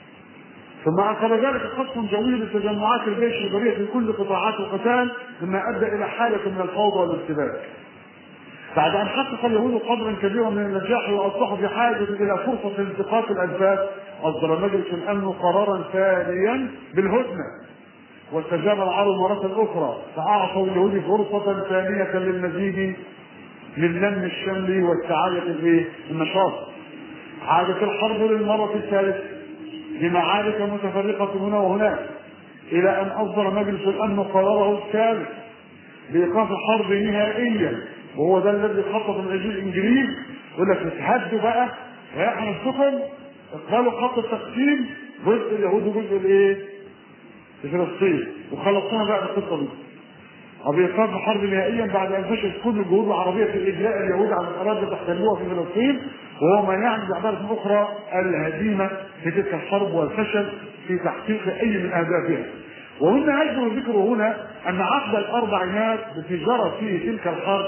[SPEAKER 1] ثم عقب ذلك قصف جوي لتجمعات الجيش البرية في كل قطاعات القتال مما أدى إلى حالة من الفوضى والارتباك. بعد أن حقق اليهود قدرا كبيرا من النجاح وأصبحوا في حاجة إلى فرصة التقاط الأنفاس أصدر مجلس الأمن قرارا ثانيا بالهدنة. واستجاب العرب مرة أخرى فأعطوا اليهود فرصة ثانية للمزيد من لم الشمل والسعادة النشاط. عادت الحرب للمرة الثالثة بمعارك متفرقة هنا وهناك إلى أن أصدر مجلس الأمن قراره الثالث بإيقاف الحرب نهائيا. وهو ده الذي خطط من أجل الإنجليز. يقول لك اتهدوا بقى احنا السخن اقبلوا خط التقسيم جزء اليهود وجزء الايه؟ فلسطين وخلصنا بقى القصه دي. وبإيقاف الحرب نهائيا بعد ان فشلت كل الجهود العربيه في اجلاء اليهود عن الاراضي اللي تحتلوها في فلسطين وهو ما يعني بعباره اخرى الهزيمه في تلك الحرب والفشل في تحقيق اي من اهدافها. وهنا يجب الذكر هنا ان عقد الاربعينات التي جرت فيه تلك الحرب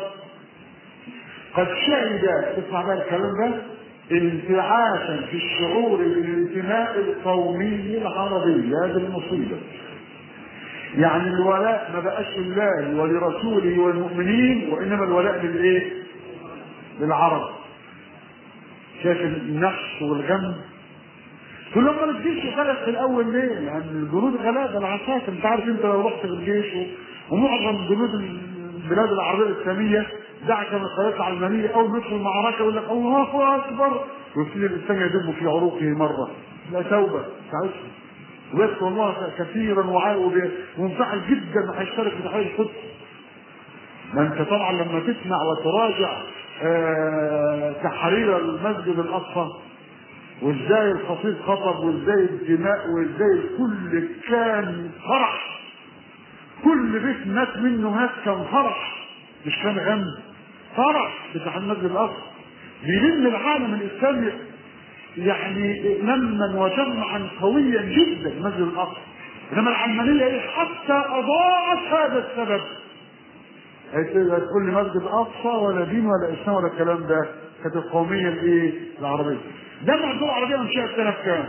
[SPEAKER 1] قد شهد اسمع بقى الكلام ده انتعاشا في الشعور بالانتماء القومي العربي. هذه المصيبه يعني الولاء ما بقاش لله ولرسوله والمؤمنين، وانما الولاء للايه؟ للعرب. شايف النقص والغم؟ كل ما الجيش غلط في الاول ليه؟ لان يعني الجنود غلابه العساكر، انت عارف انت لو رحت الجيش ومعظم جنود البلاد العربيه الاسلاميه دعك من القيادات العلمانيه اول ما يدخل المعركه يقول لك الله اكبر، ويبتدي الانسان يدب في عروقه مره، لا توبه ساعتها، ويذكر الله كثيرا ومنفعل جدا هيشترك في تحرير القدس. ما انت طبعا لما تسمع وتراجع آه تحرير المسجد الاقصى وازاي الخطيب خطب وازاي الدماء وازاي الكل كان فرح، كل بيت مات منه مات كان فرح مش كان غم، فرح بتاع المسجد الاقصى بيلم العالم الاسلامي يعني لما وجمعا قويا جدا المسجد الاقصى. انما العلمانيه ايه؟ حتى اضاعت هذا السبب. هتقول لي مسجد اقصى ولا دين ولا اسلام ولا الكلام ده، كانت القوميه الايه؟ العربيه. ده الدول العربيه انشات سنه كام؟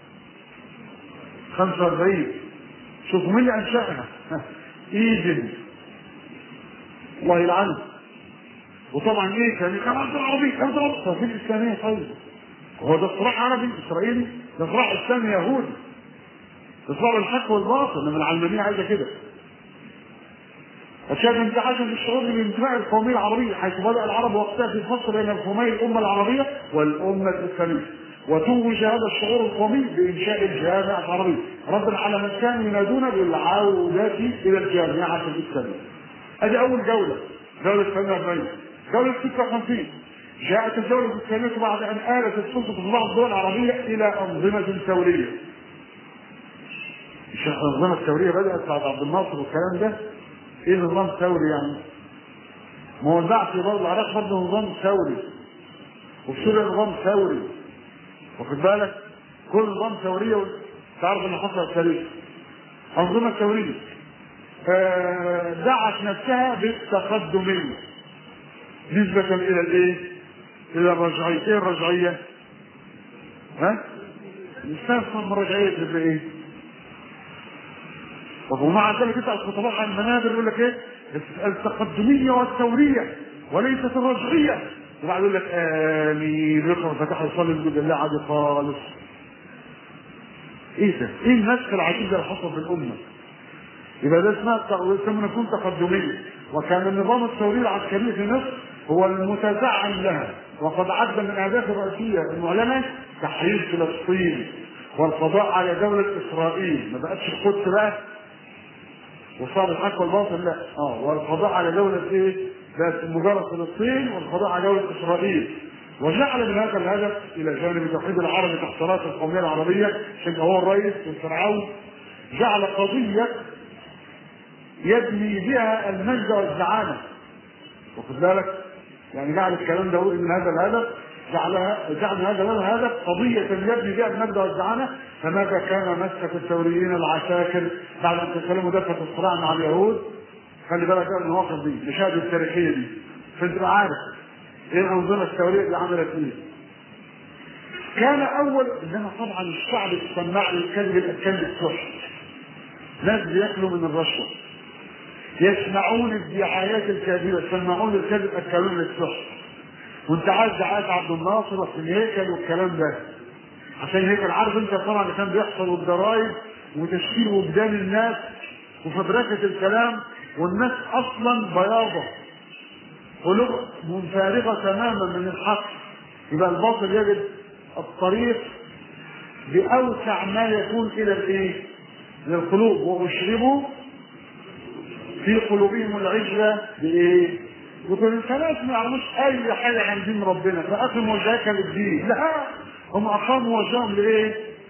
[SPEAKER 1] خمسة وأربعين. شوفوا مين اللي انشاها؟ ايدن الله يلعنه. وطبعا ايه كان كان الدول العربيه كان الدول الاسلاميه. طيب هو ده صراع عربي اسرائيلي؟ ده صراع اسلامي يهودي، ده صراع الحق والباطل. لما العلمانيه عايزه كده أشياء من حاجة في الشعور بالانتماء القومية العربية، حيث بدأ العرب وقتها في الفصل بين القومية الأمة العربية والأمة الإسلامية، وتوج هذا الشعور القومي بإنشاء الجامعة العربية ردا على من كانوا ينادون بالعودة إلى الجامعة الإسلامية. هذه أول جولة، جولة ثمانية وأربعين. جولة ستة وخمسين جاءت الدولة الإسلامية بعد أن آلت السلطة في بعض الدول العربية إلى أنظمة ثورية. مش الأنظمة الثورية بدأت بعد عبد الناصر والكلام ده؟ ايه نظام ثوري يعني؟ ما هو البعث في برضه العراق برضه نظام ثوري، وفي سوريا نظام ثوري، واخد بالك؟ كل نظام ثوريه تعرف ان حصل تاريخ. انظمه ثوريه دعت نفسها بالتقدميه نسبه الى الايه؟ الى الرجعيه. ايه الرجعيه؟ ها؟ نستفهم الرجعيه تبقى ايه؟ طب ومع ذلك انت الخطباء عن المنابر يقول لك ايه؟ التقدميه والثوريه وليست الرجعيه، وبعد يقول لك امين يقرا فتح يصلي الجد الله عادي خالص. ايه ده؟ ايه النسخ العجيب اللي حصل في الامه؟ يبقى ده اسمها نكون تقدميه. وكان النظام الثوري العسكري في مصر هو المتزعم لها، وقد عد من الاهداف الرئيسيه المعلنه تحرير فلسطين والقضاء على دوله اسرائيل. ما بقتش القدس بقى وصار الحق والباطل، لا اه والقضاء على دوله ايه؟ بس مجرد فلسطين والقضاء على دوله اسرائيل. وجعل من هذا الهدف الى جانب توحيد العرب تحت راس القوميه العربيه عشان هو الرئيس والفرعون، جعل قضيه يبني بها المجد والزعامه. واخد بالك؟ يعني جعل الكلام ده من هذا الهدف، جعلها جعل هذا الهدف قضيه يبني بها المجد والزعامه. فماذا كان مسك الثوريين العساكر بعد ان تسلموا دفه الصراع مع اليهود؟ خلي بالك بقى من المواقف دي، المشاهد التاريخيه دي، فانت عارف ايه الانظمه الثوريه اللي عملت ايه. كان اول انما طبعا الشعب يسمع الكذب الكذب السحر، ناس بياكلوا من الرشوه، يسمعون الدعايات الكاذبه، يسمعون الكذب اكلون للسحر. وانت عارف دعايات عبد الناصر وفي الهيكل والكلام ده، عشان الهيكل عارف انت طبعا اللي كان بيحصل والضرايب وتشكيل وجدان الناس وفبركه الكلام، والناس اصلا بياضه قلوب منفارغه تماما من الحق. يبقى الباطل يجد الطريق باوسع ما يكون الى الايه؟ للقلوب. واشربوا في قلوبهم العجله بايه؟ يقول الثلاث ما يعرفوش اي حاجه عن دين ربنا فاقيموا وجهك للدين. لا، هم اقاموا وجههم لايه؟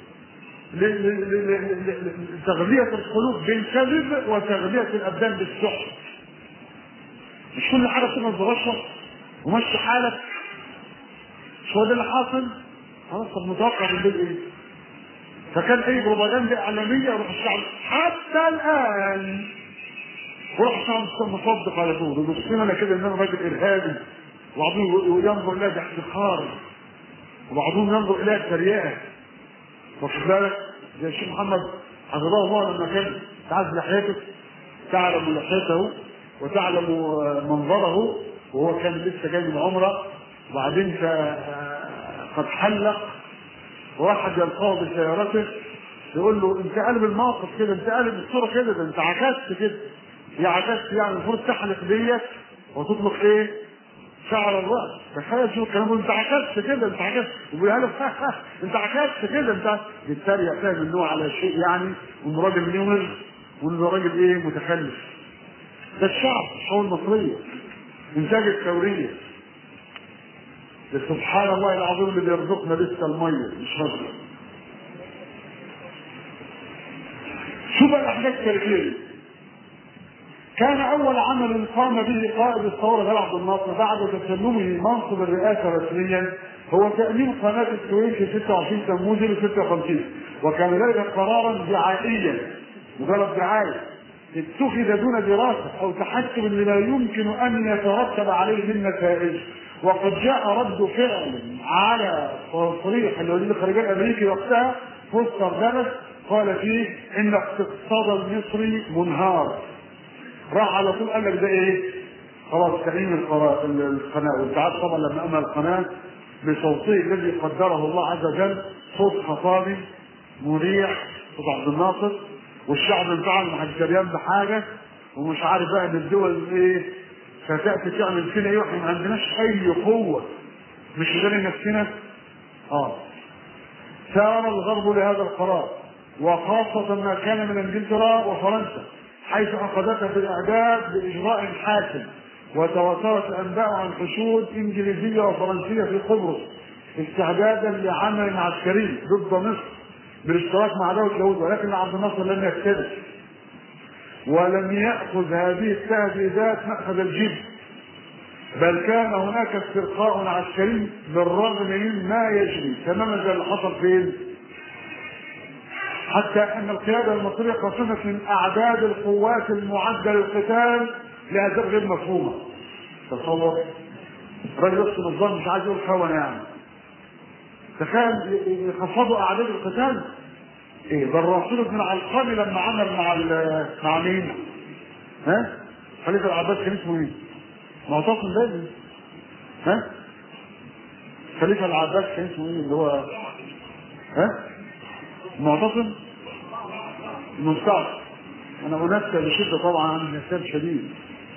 [SPEAKER 1] لتغذيه القلوب بالكذب وتغذيه الابدان بالسحر. مش كل حاجه بتبقى برشوه ومشي حالك، مش هو ده اللي حاصل؟ خلاص طب متوقع من دول ايه؟ فكان اي بروباجندا اعلاميه يروح الشعب حتى الان وروح الشعب مصدق على طول وبصينا انا كده ان انا راجل ارهابي، وبعضهم ينظر اليها باحتقار وبعضهم ينظر اليها بتريقه. واخد بالك؟ زي الشيخ محمد حفظه الله لما كان تعرف لحيته، تعلم لحيته وتعلم منظره، وهو كان لسه جاي من عمره وبعدين قد حلق، وواحد يلقاه بسيارته يقول له انت قلب الموقف كده، انت قلب الصوره كده، ده انت عكست كده. يا عكست يعني المفروض تحلق ديت وتطلق ايه؟ شعر الراس. تخيل شو الكلام، انت عكست كده، انت عكست، وبيقول له انت عكست كده، انت بالتالي فاهم انه على شيء يعني، وانه راجل نمر، وانه راجل ايه متخلف. ده الشعب، الشعوب المصريه انتاج الثوريه. سبحان الله العظيم اللي بيرزقنا لسه الميه مش هزر. شوف الاحداث التاريخيه. كان اول عمل قام به قائد الثوره جمال عبد الناصر بعد تسلمه منصب الرئاسه رسميا هو تامين قناه السويس في ستة وعشرين تموز ستة وخمسين، وكان ذلك قرارا دعائيا، مجرد دعايه اتخذ دون دراسه او تحكم لما يمكن ان يترتب عليه من نتائج. وقد جاء رد فعل على تصريح الوزير الخارجيه الامريكي وقتها فوستر دالاس قال فيه ان الاقتصاد المصري منهار. راح على طول قال لك ده ايه؟ خلاص تأمين القناه. وانت عارف طبعا لما امن القناه بصوته الذي قدره الله عز وجل، صوت خطابي مريح، صوت عبد الناصر، والشعب انفعل ما حدش دريان بحاجه، ومش عارف بقى ان الدول ايه فتاتي تعمل فينا ايه واحنا ما عندناش اي قوه، مش قادرين نفسنا. اه سار الغرب لهذا القرار، وخاصه ما كان من انجلترا وفرنسا، حيث اخذتها في الاعداد باجراء حاسم، وتواترت الانباء عن حشود انجليزيه وفرنسيه في قبرص استعدادا لعمل عسكري ضد مصر بالاشتراك مع دوله اليهود. ولكن عبد الناصر لم يكترث ولم ياخذ هذه التهديدات ماخذ الجد، بل كان هناك استرخاء عسكري بالرغم من ما يجري، تماما زي اللي حصل فين؟ حتى ان القياده المصريه قسمت من اعداد القوات المعده للقتال لاهداف غير مفهومه. تصور راجل يقسم الظن مش عايز يقول خونه يعني. تخيل يخفضوا اعداد القتال. ايه ده الرسول بن العلقمي لما عمل مع مع مين؟ ها؟ خليفه العباس كان اسمه ايه؟ معتصم بازي. ها؟ خليفه العباس كان اسمه ايه اللي هو ها؟ معتصم مستعد. انا انسى بشده طبعا عن النسيان شديد.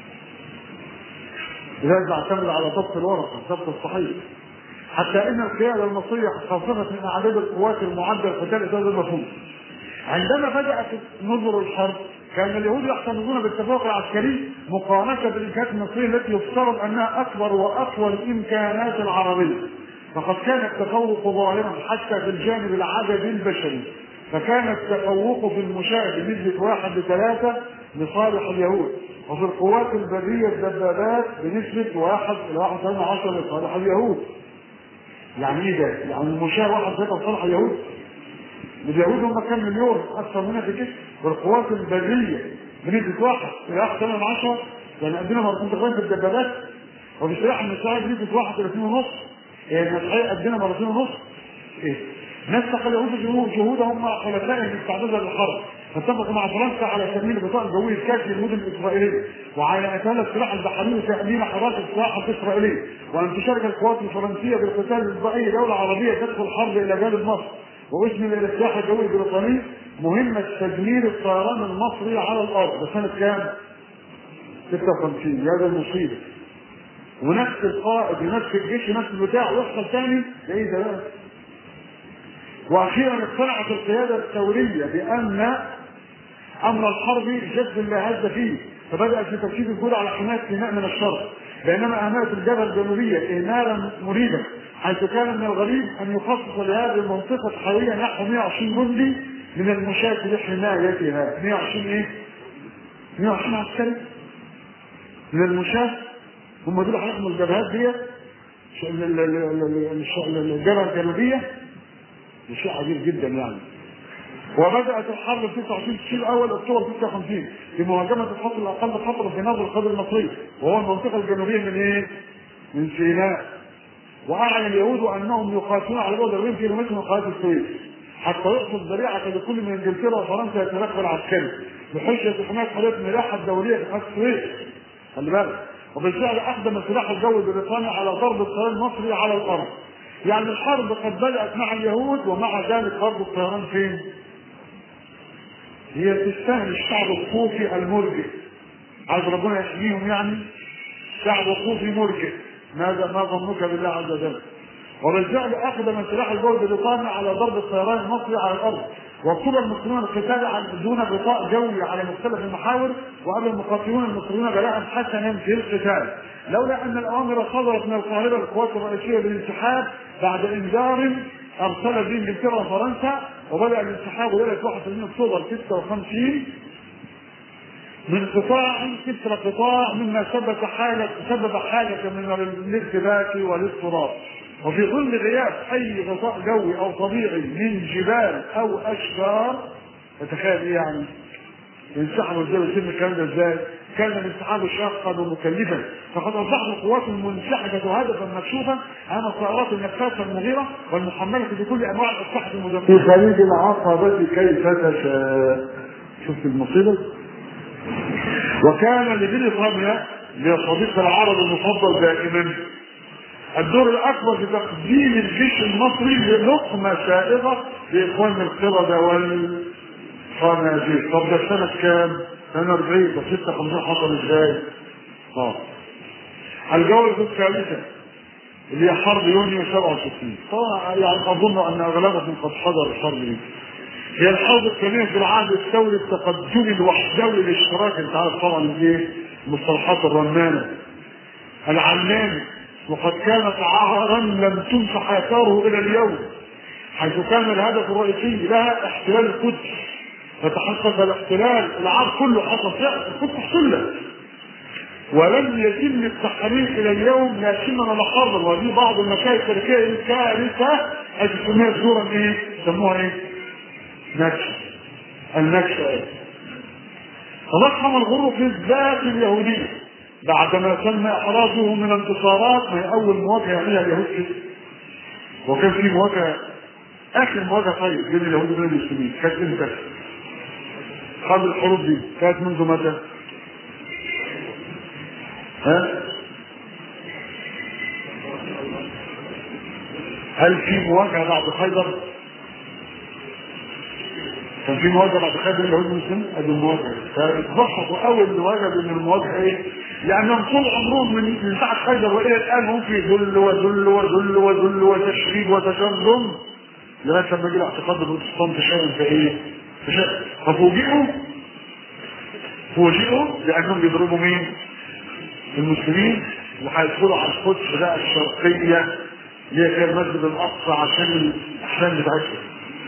[SPEAKER 1] لذلك اعتمد على ضبط الورقه، ضبط الصحيح. حتى ان القياده المصريه خففت من اعداد القوات المعده للقتال غير المفهوم. عندما بدات نظر الحرب كان اليهود يحتفظون بالتفوق العسكري مقارنه بالامكانيات المصريه التي يفترض انها اكبر واقوى الامكانات العربيه، فقد كان التفوق ظاهرا حتى في الجانب العددي البشري، فكان التفوق في المشاة بنسبة واحد لثلاثة لصالح اليهود، وفي القوات البرية الدبابات بنسبة واحد إلى واحد ثاني عشر لصالح اليهود. يعني ايه ده؟ يعني المشاة واحد ثلاثة لصالح اليهود؟ اليهود هم كام مليون أكثر منها في الجيش، والقوات البرية بنسبة واحد إلى واحد ثاني عشر، يعني قدنا مرتين تقريبا في الدبابات، وفي السلاح المساعد بنسبة واحد إلى اثنين ونص، يعني المساعد قدنا مرتين ونص. ايه؟ نسق اليهود جهودهم مع خلفائهم استعدادا للحرب، فاتفقوا مع فرنسا على تامين الغطاء الجوي الكافي للمدن الاسرائيليه، وعلى اتاله السلاح البحري وتامين حراسه السلاح الاسرائيليه، وان تشارك القوات الفرنسيه بالقتال ضد اي دوله عربيه تدخل الحرب الى جانب مصر. واسم السلاح الجوي البريطاني مهمه تدمير الطيران المصري على الارض. ده سنه كام؟ ستة وخمسين. هذا المصيبه. ونفس القائد ونفس الجيش ونفس البتاع ويحصل ثاني ايه ده؟ واخيرا اقتنعت القياده الثوريه بان امر الحرب جد لا هز فيه، فبدات في تركيز الجهود على حمايه سيناء من الشرق، بينما اهملت الجبهه الجنوبيه اهمالا مريبا، حيث كان من الغريب ان يخصص لهذه المنطقه حوالي نحو مئة وعشرين جندي من المشاة لحمايتها. مئة وعشرين ايه؟ مئة وعشرين عسكري من المشاة، هم دول حكموا الجبهات دي الجبهه الجنوبيه. شيء عجيب جدا يعني. وبدات الحرب في تسعة وعشرين تشرين الاول اكتوبر ستة وخمسين لمهاجمه الخط الاقل خطرا في نظر القاده المصريه، وهو المنطقه الجنوبيه من ايه؟ من سيناء. واعلن اليهود انهم يقاتلون على بعد أربعين كيلومتر من قناه السويس، حتى يحصل ذريعه لكل من انجلترا وفرنسا يتدخل عسكري، بحجه حمايه حريه الملاحه الدوليه في قناه السويس. خلي بالك. وبالفعل اقدم السلاح الجوي بريطانيا على ضرب الطيران المصري على الارض. يعني الحرب قد بدات مع اليهود، ومع ذلك ضرب الطيران فين؟ هي تستهل الشعب الصوفي المرجئ. عايز ربنا يحميهم يعني. شعب صوفي مرجئ. ماذا ما ظنك بالله عز وجل؟ وبالفعل اقدم السلاح الجوي بريطانيا على ضرب الطيران المصري على الارض، وابتدى المسلمون القتال دون غطاء جوي على مختلف المحاور، وابى المقاتلون المصريون بلاء حسنا في القتال، لولا ان الاوامر صدرت من القاهره للقوات الرئيسيه بالانسحاب بعد انذار ارسل به انجلترا وفرنسا. وبدا الانسحاب ليله واحد وعشرين اكتوبر ستة وخمسين من قطاع كسر قطاع، مما سبب حاله سبب حاله من الارتباك والاضطراب. وفي ظل غياب اي غطاء جوي او طبيعي من جبال او اشجار، تتخيل ايه يعني؟ ينسحبوا ازاي ويتم الكلام ده ازاي؟ كان الانسحاب شاقا ومكلفا، فقد اصبحت القوات المنسحبه هدفا مكشوفا امام الطائرات النفاثه المغيره والمحمله بكل انواع الاسلحه المدمره. في خليج العقبه كيف تشاء. شفت المصيبه؟ وكان لبريطانيا لصديق العرب المفضل دائما الدور الاكبر في تقديم الجيش المصري للقمه سائغه لاخوان القرده والخنازير. طب ده سنه كام؟ سنه أربعين. طب ستة وخمسين حصل ازاي؟ اه الجوله الثالثه اللي هي حرب يونيو سبعة وستين. طبعا يعني اظن ان اغلبكم قد حضر الحرب دي. هي الحرب الثانيه في العهد الثوري التقدمي الوحدوي الاشتراكي. انت عارف طبعا ايه المصطلحات الرنانه العلامي. وقد كانت عارا لم تمسح اثاره الى اليوم، حيث كان الهدف الرئيسي لها احتلال القدس. فتحقق الاحتلال العار كله حصل فعلا، القدس احتلت ولم يتم التحرير الى اليوم لا سلما ولا حربا. ودي بعض المشاكل التاريخيه الكارثه التي سميت دورا ايه؟ سموها ايه؟ نكسه. النكسه ايه؟ تضخم الغرو في الذات اليهوديه بعدما تم احرازه من انتصارات. ما هي اول مواجهه يعملها اليهود كده، وكان في مواجهه اخر مواجهه طيب بين اليهود وبين المسلمين كانت امتى؟ قبل الحروب دي كانت منذ متى؟ ها؟ هل في مواجهه بعد خيبر؟ كان في مواجهه بعد خيبر بين اليهود والمسلمين؟ ادي المواجهه. فاتضحكوا اول مواجهه بين المواجهه ايه؟ لانهم طول عمرهم من من ساعه خيبر والى الان هم في ذل وذل وذل وذل وتشريد وتشرذم لغايه لما جه الاعتقاد البروتستانتي شيئا فايه؟ فشيء. ففوجئوا فوجئوا لانهم بيضربوا مين؟ المسلمين، وهيدخلوا على القدس بقى الشرقيه اللي هي فيها المسجد الاقصى عشان الاحلام بتاعتهم.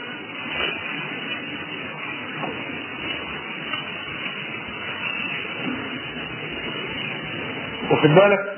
[SPEAKER 1] واخد بالك؟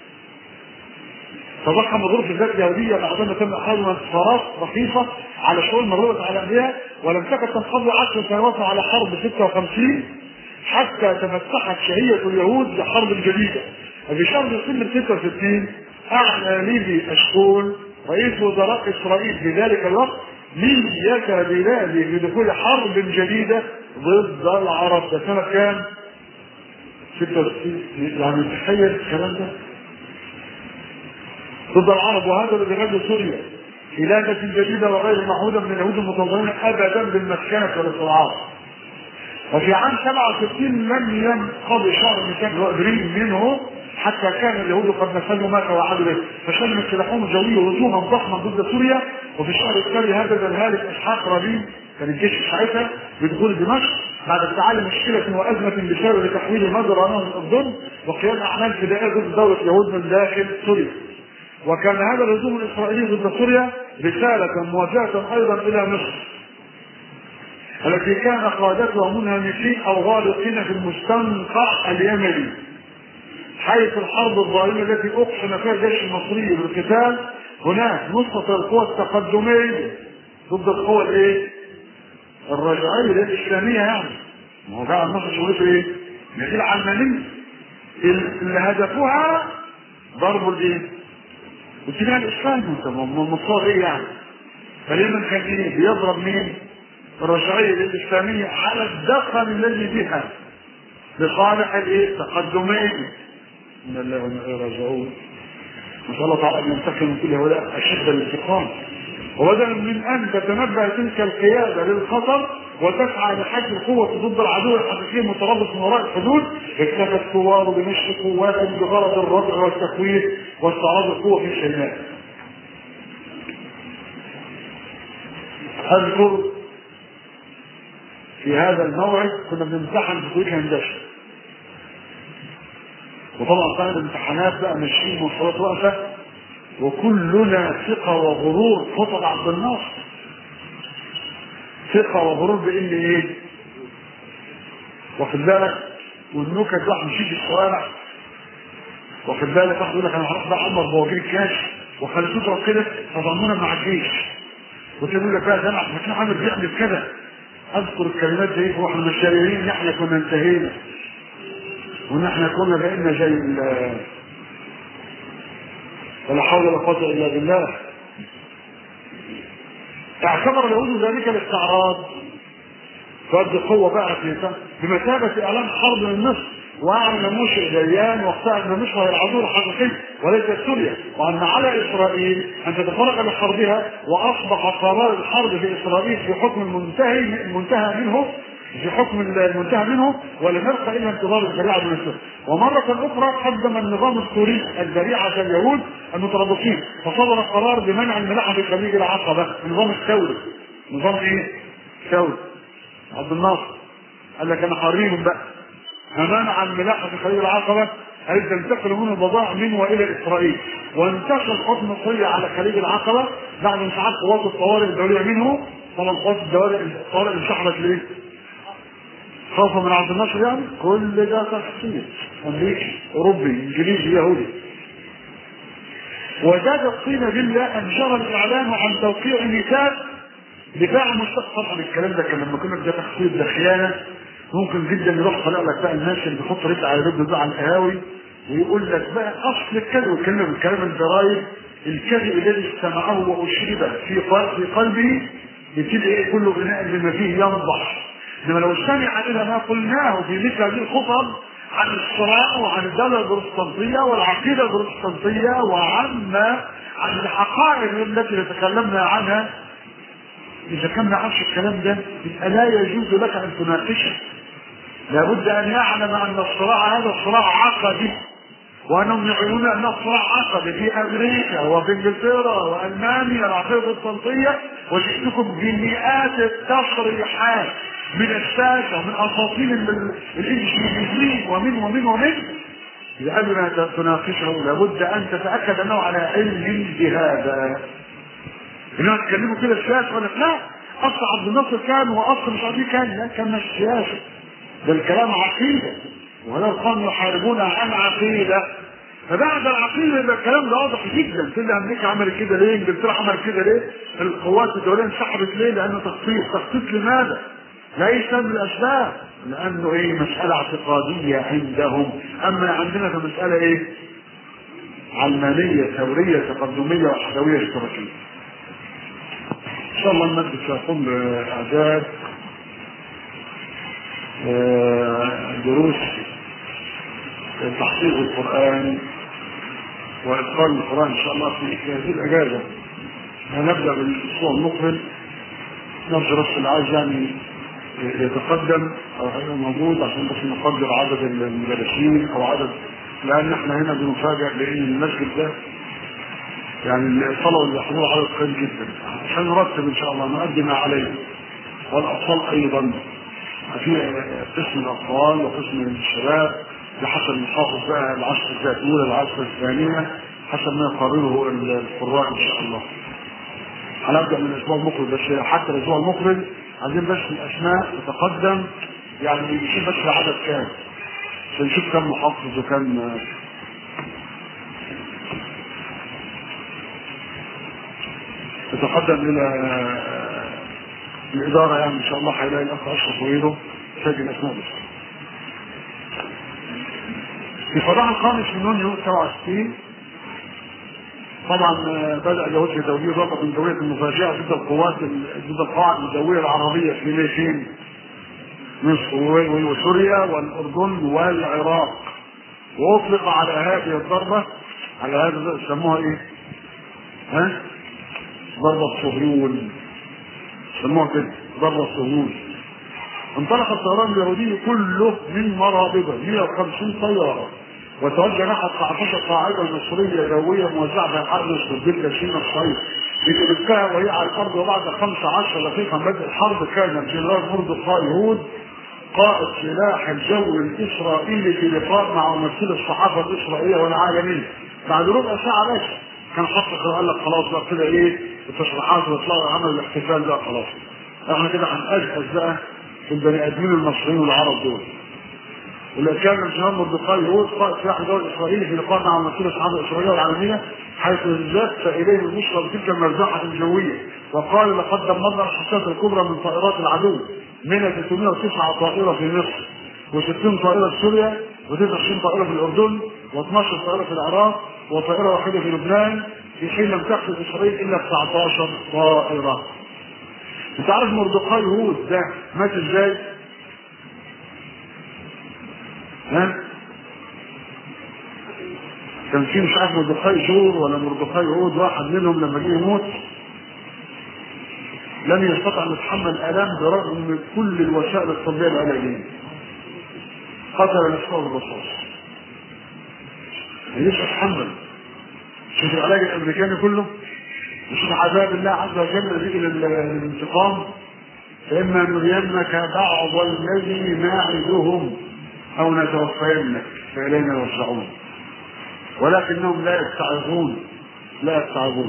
[SPEAKER 1] تضخم الغرف الذات اليهوديه بعدما تم احرازها انتصارات رخيصه على شؤون مرورت على ايديها، ولم تكن تنقضي عشر سنوات على حرب ستة وخمسين حتى تفتحت شهيه اليهود لحرب جديده. وفي شهر ديسمبر ستة وستين اعلن ليفي اشكول رئيس وزراء اسرائيل في ذلك الوقت نية بلاده لدخول حرب جديده ضد العرب. ده سنه كام؟ ستة وستين. يعني تخيل الكلام ده ضد العرب، وهذا الذي غزو سوريا خلافة جديدة وغير معهودة من اليهود المتظاهرين ابدا بالمسكنة والاستضعاف. وفي عام سبعة وستين لم ينقضي شهر من كان ابريل منه حتى كان اليهود قد نسلوا ما توعدوا به، فشنت سلاحهم الجوي هجوما ضخما ضد سوريا. وفي الشهر التالي هدد الهالك اسحاق رابين كان الجيش ساعتها بدخول دمشق بعد افعال مشكله وازمه بسبب تحويل مجرى نهر الاردن وقيام اعمال فدائيه ضد دوله اليهود من داخل سوريا. وكان هذا الهجوم الاسرائيلي ضد سوريا رساله موجهه ايضا الى مصر التي كان قادتها منهمكين او غارقين في المستنقع اليمني، حيث الحرب الظالمه التي اقسم فيها الجيش المصري بالقتال هناك نصرة القوى التقدميه ضد القوى الايه؟ الرجعيه الاسلاميه. يعني ما هو بقى مصر شغلته ايه؟ مثل علمانيه اللي هدفوها ضرب الايه؟ اتجاه الاسلام. انت مصار ايه يعني؟ فليمن كان ايه؟ بيضرب مين؟ الرجعية الإسلامية على الدخل الذي بها لصالح الايه؟ تقدمين. إن الله وإنا إليه راجعون. نسأل الله تعالى أن ينتقم من كل هؤلاء أشد الانتقام. وبدلا من أن تتنبه تلك القيادة للخطر وتسعى لحج القوة ضد العدو الحقيقي المتربص من وراء الحدود، اكتفى الثوار بنشر قوات بغرض الردع والتكوير واستعراض القوة في شيناء. أذكر في هذا الموعد كنا بنمتحن في كلية الهندسة، وطبعا كانت الامتحانات بقى ماشيين والصلاة واقفة وكلنا ثقة وغرور خطب عبد الناصر، ثقة وغرور بإن إيه؟ واخد بالك؟ والنكت واحد مشي في الشوارع، واخد بالك؟ واحد يقول لك أنا هروح بقى عمر بواجيب الكاش وخليته تضرب كده فضمونا مع الجيش، وتقول لك بقى ده أنا كان عامل بيعمل كده. أذكر الكلمات دي واحنا مش شايفين إن إحنا كنا انتهينا وإن إحنا كنا بقينا زي ولا حول ولا قوة إلا بالله. اعتبر اليهود ذلك الاستعراض فرد قوة بقى في بمثابة إعلان حرب من مصر، وأعلن موشي ديان وقتها أن مصر هي العدو الحقيقي وليست سوريا، وأن على إسرائيل أن تتفرغ لحربها، وأصبح قرار الحرب في إسرائيل في حكم المنتهي المنتهى منه في حكم المنتهى منه، ولم يبقى الا انتظار الذريعه من السوري. ومره اخرى قدم النظام السوري الذريعه اليهود المتربصين، فصدر قرار بمنع الملاحه في خليج العقبه، النظام الثوري. نظام ايه؟ ثوري. عبد الناصر قال لك انا حريهم بقى، فمنع الملاحه في خليج العقبه حيث تنتقل من البضائع من والى اسرائيل، وانتشر الحكم المصري على خليج العقبه بعد انسحاب قوات الطوارئ الدوليه منه. طبعا قوات الطوارئ انسحبت ليه؟ خوفا من عبد الناصر يعني. كل ده تخطيط امريكي اوروبي انجليزي يهودي. وزاد الصين بالله ان جرى الاعلان عن توقيع ميثاق دفاع مشتق. طبعا الكلام ده كان لما كنا ده تخطيط ده خيانه، ممكن جدا يروح طالع لك بقى الناس اللي بيحط رجل على رجل بقى على القهاوي ويقول لك بقى اصل الكذب، ويتكلم الكلام الجرايد الكذب الذي استمعه واشرب في في قلبه يبتدي ايه كله غناء بما فيه ينضح. انما لو استمع الى ما قلناه في مثل هذه الخطب عن الصراع وعن الدوله البروتستانتيه والعقيده البروتستانتيه وعما عن الحقائق التي تكلمنا عنها، اذا كان ما عرفش الكلام ده يبقى لا يجوز لك ان تناقشه. لابد ان يعلم ان الصراع هذا صراع عقدي، وانهم يعلنون انه صراع عقدي في امريكا وفي انجلترا والمانيا العقيده البروتستانتيه، وجئتكم بمئات التصريحات من الساسة ومن أساطين الإنجليزيين ومن ومن ومن قبل ما تناقشه لابد أن تتأكد أنه على علم بهذا. إنهم تكلموا كده الساسة ولا لا؟ أصل عبد الناصر كان وأصل مش عارفين كان، لا كان مش سياسة، ده الكلام عقيدة، ولا القوم يحاربون عن عقيدة. فبعد العقيدة يبقى الكلام ده واضح جدا. كده أمريكا عملت كده ليه؟ إنجلترا عملت كده ليه؟ القوات الدولية انسحبت ليه؟ لأنه تخطيط. تخطيط لماذا؟ ليس من الاسباب، لانه ايه مسألة اعتقادية عندهم. اما عندنا فمسألة ايه؟ علمانية ثورية تقدمية وحدوية اشتراكية. ان شاء الله المجلس سيقوم باعداد دروس تحقيق القرآن وإتقان القرآن ان شاء الله في هذه الاجازة. هنبدأ بالاسبوع المقبل. نرجو بس اللي عايز يعني يتقدم او هيبقى موجود عشان بس نقدر عدد المدرسين او عدد، لان احنا هنا بنفاجئ بان المسجد ده يعني الطلبه اللي يحضروا عدد قليل جدا، عشان نرتب ان شاء الله نؤدي ما عليه. والاطفال ايضا في قسم الاطفال وقسم الشباب بحسب المحافظ بقى العشر الجايه الاولى العشر الثانيه حسب ما يقرره القراء ان شاء الله. هنبدا من الاسبوع المقبل، بس حتى الاسبوع المقبل عايزين بس الاسماء تتقدم، يعني نشوف بس العدد كام عشان نشوف كم محافظ وكم تتقدم الى الاداره. يعني ان شاء الله هيلاقي الاخ اشرف وغيره سجل اسماء بس. في صباح الخامس من يونيو سبعة وستين طبعا بدأ جوزها توليه ضغط من جوية المفاجئة ضد القوات ضد القواعد الجوية العربية في ميشين مصر وسوريا والأردن والعراق، وأطلق على هذه الضربة على هذا سموها إيه؟ ها؟ ضربة صهيون، سموها كده ضربة صهيون. انطلق الطيران اليهودي كله من مرابضة مئة وخمسين طيارة وتوجه نحو تسعة عشر قاعدة مصرية جوية موزعة في حرب تلك سينا الصعيد لتلقاها وهي على الأرض. وبعد خمسة عشر دقيقة من بدء الحرب كان الجنرال مردخاي يهود قائد سلاح الجو الإسرائيلي في لقاء مع ممثل الصحافة الإسرائيلية والعالمية. بعد ربع ساعة بس كان حط قال لك خلاص بقى كده إيه التصريحات ويطلعوا عمل الاحتفال ده خلاص. احنا كده هنأجهز بقى في البني آدمين المصريين والعرب دول. ولو كان الجنرال مردخاي يهود قائد سلاح الجو الإسرائيلي في لقاء مع ممثل الصحافة الإسرائيلية والعالمية حيث زف إليه البشرى بتلك المرزحة الجوية وقال لقد دمرنا الحصات الكبرى من طائرات العدو منها ثلاثمئة وتسعة طائرة في مصر وستين طائرة في سوريا وتسعة وعشرين طائرة في الأردن واثناشر طائرة في العراق وطائرة واحدة في لبنان في حين لم تقتل إسرائيل إلا تسعة عشر طائرة. أنت عارف مردخاي يهود ده مات إزاي؟ ها؟ كان في مش عارف مردخاي جور ولا مردخاي يهود، واحد منهم لما جه يموت لم يستطع ان يتحمل الالام برغم من كل الوسائل الطبيه العلاجيه. قتل نفسه بالرصاص. مش يتحمل. شوف العلاج الامريكاني كله وشوف عذاب الله عز وجل به للانتقام. فاما نرينك بعض الذي نعدهم او نتوفينك فالينا يرجعون ولكنهم لا يستعظون لا يستعظون.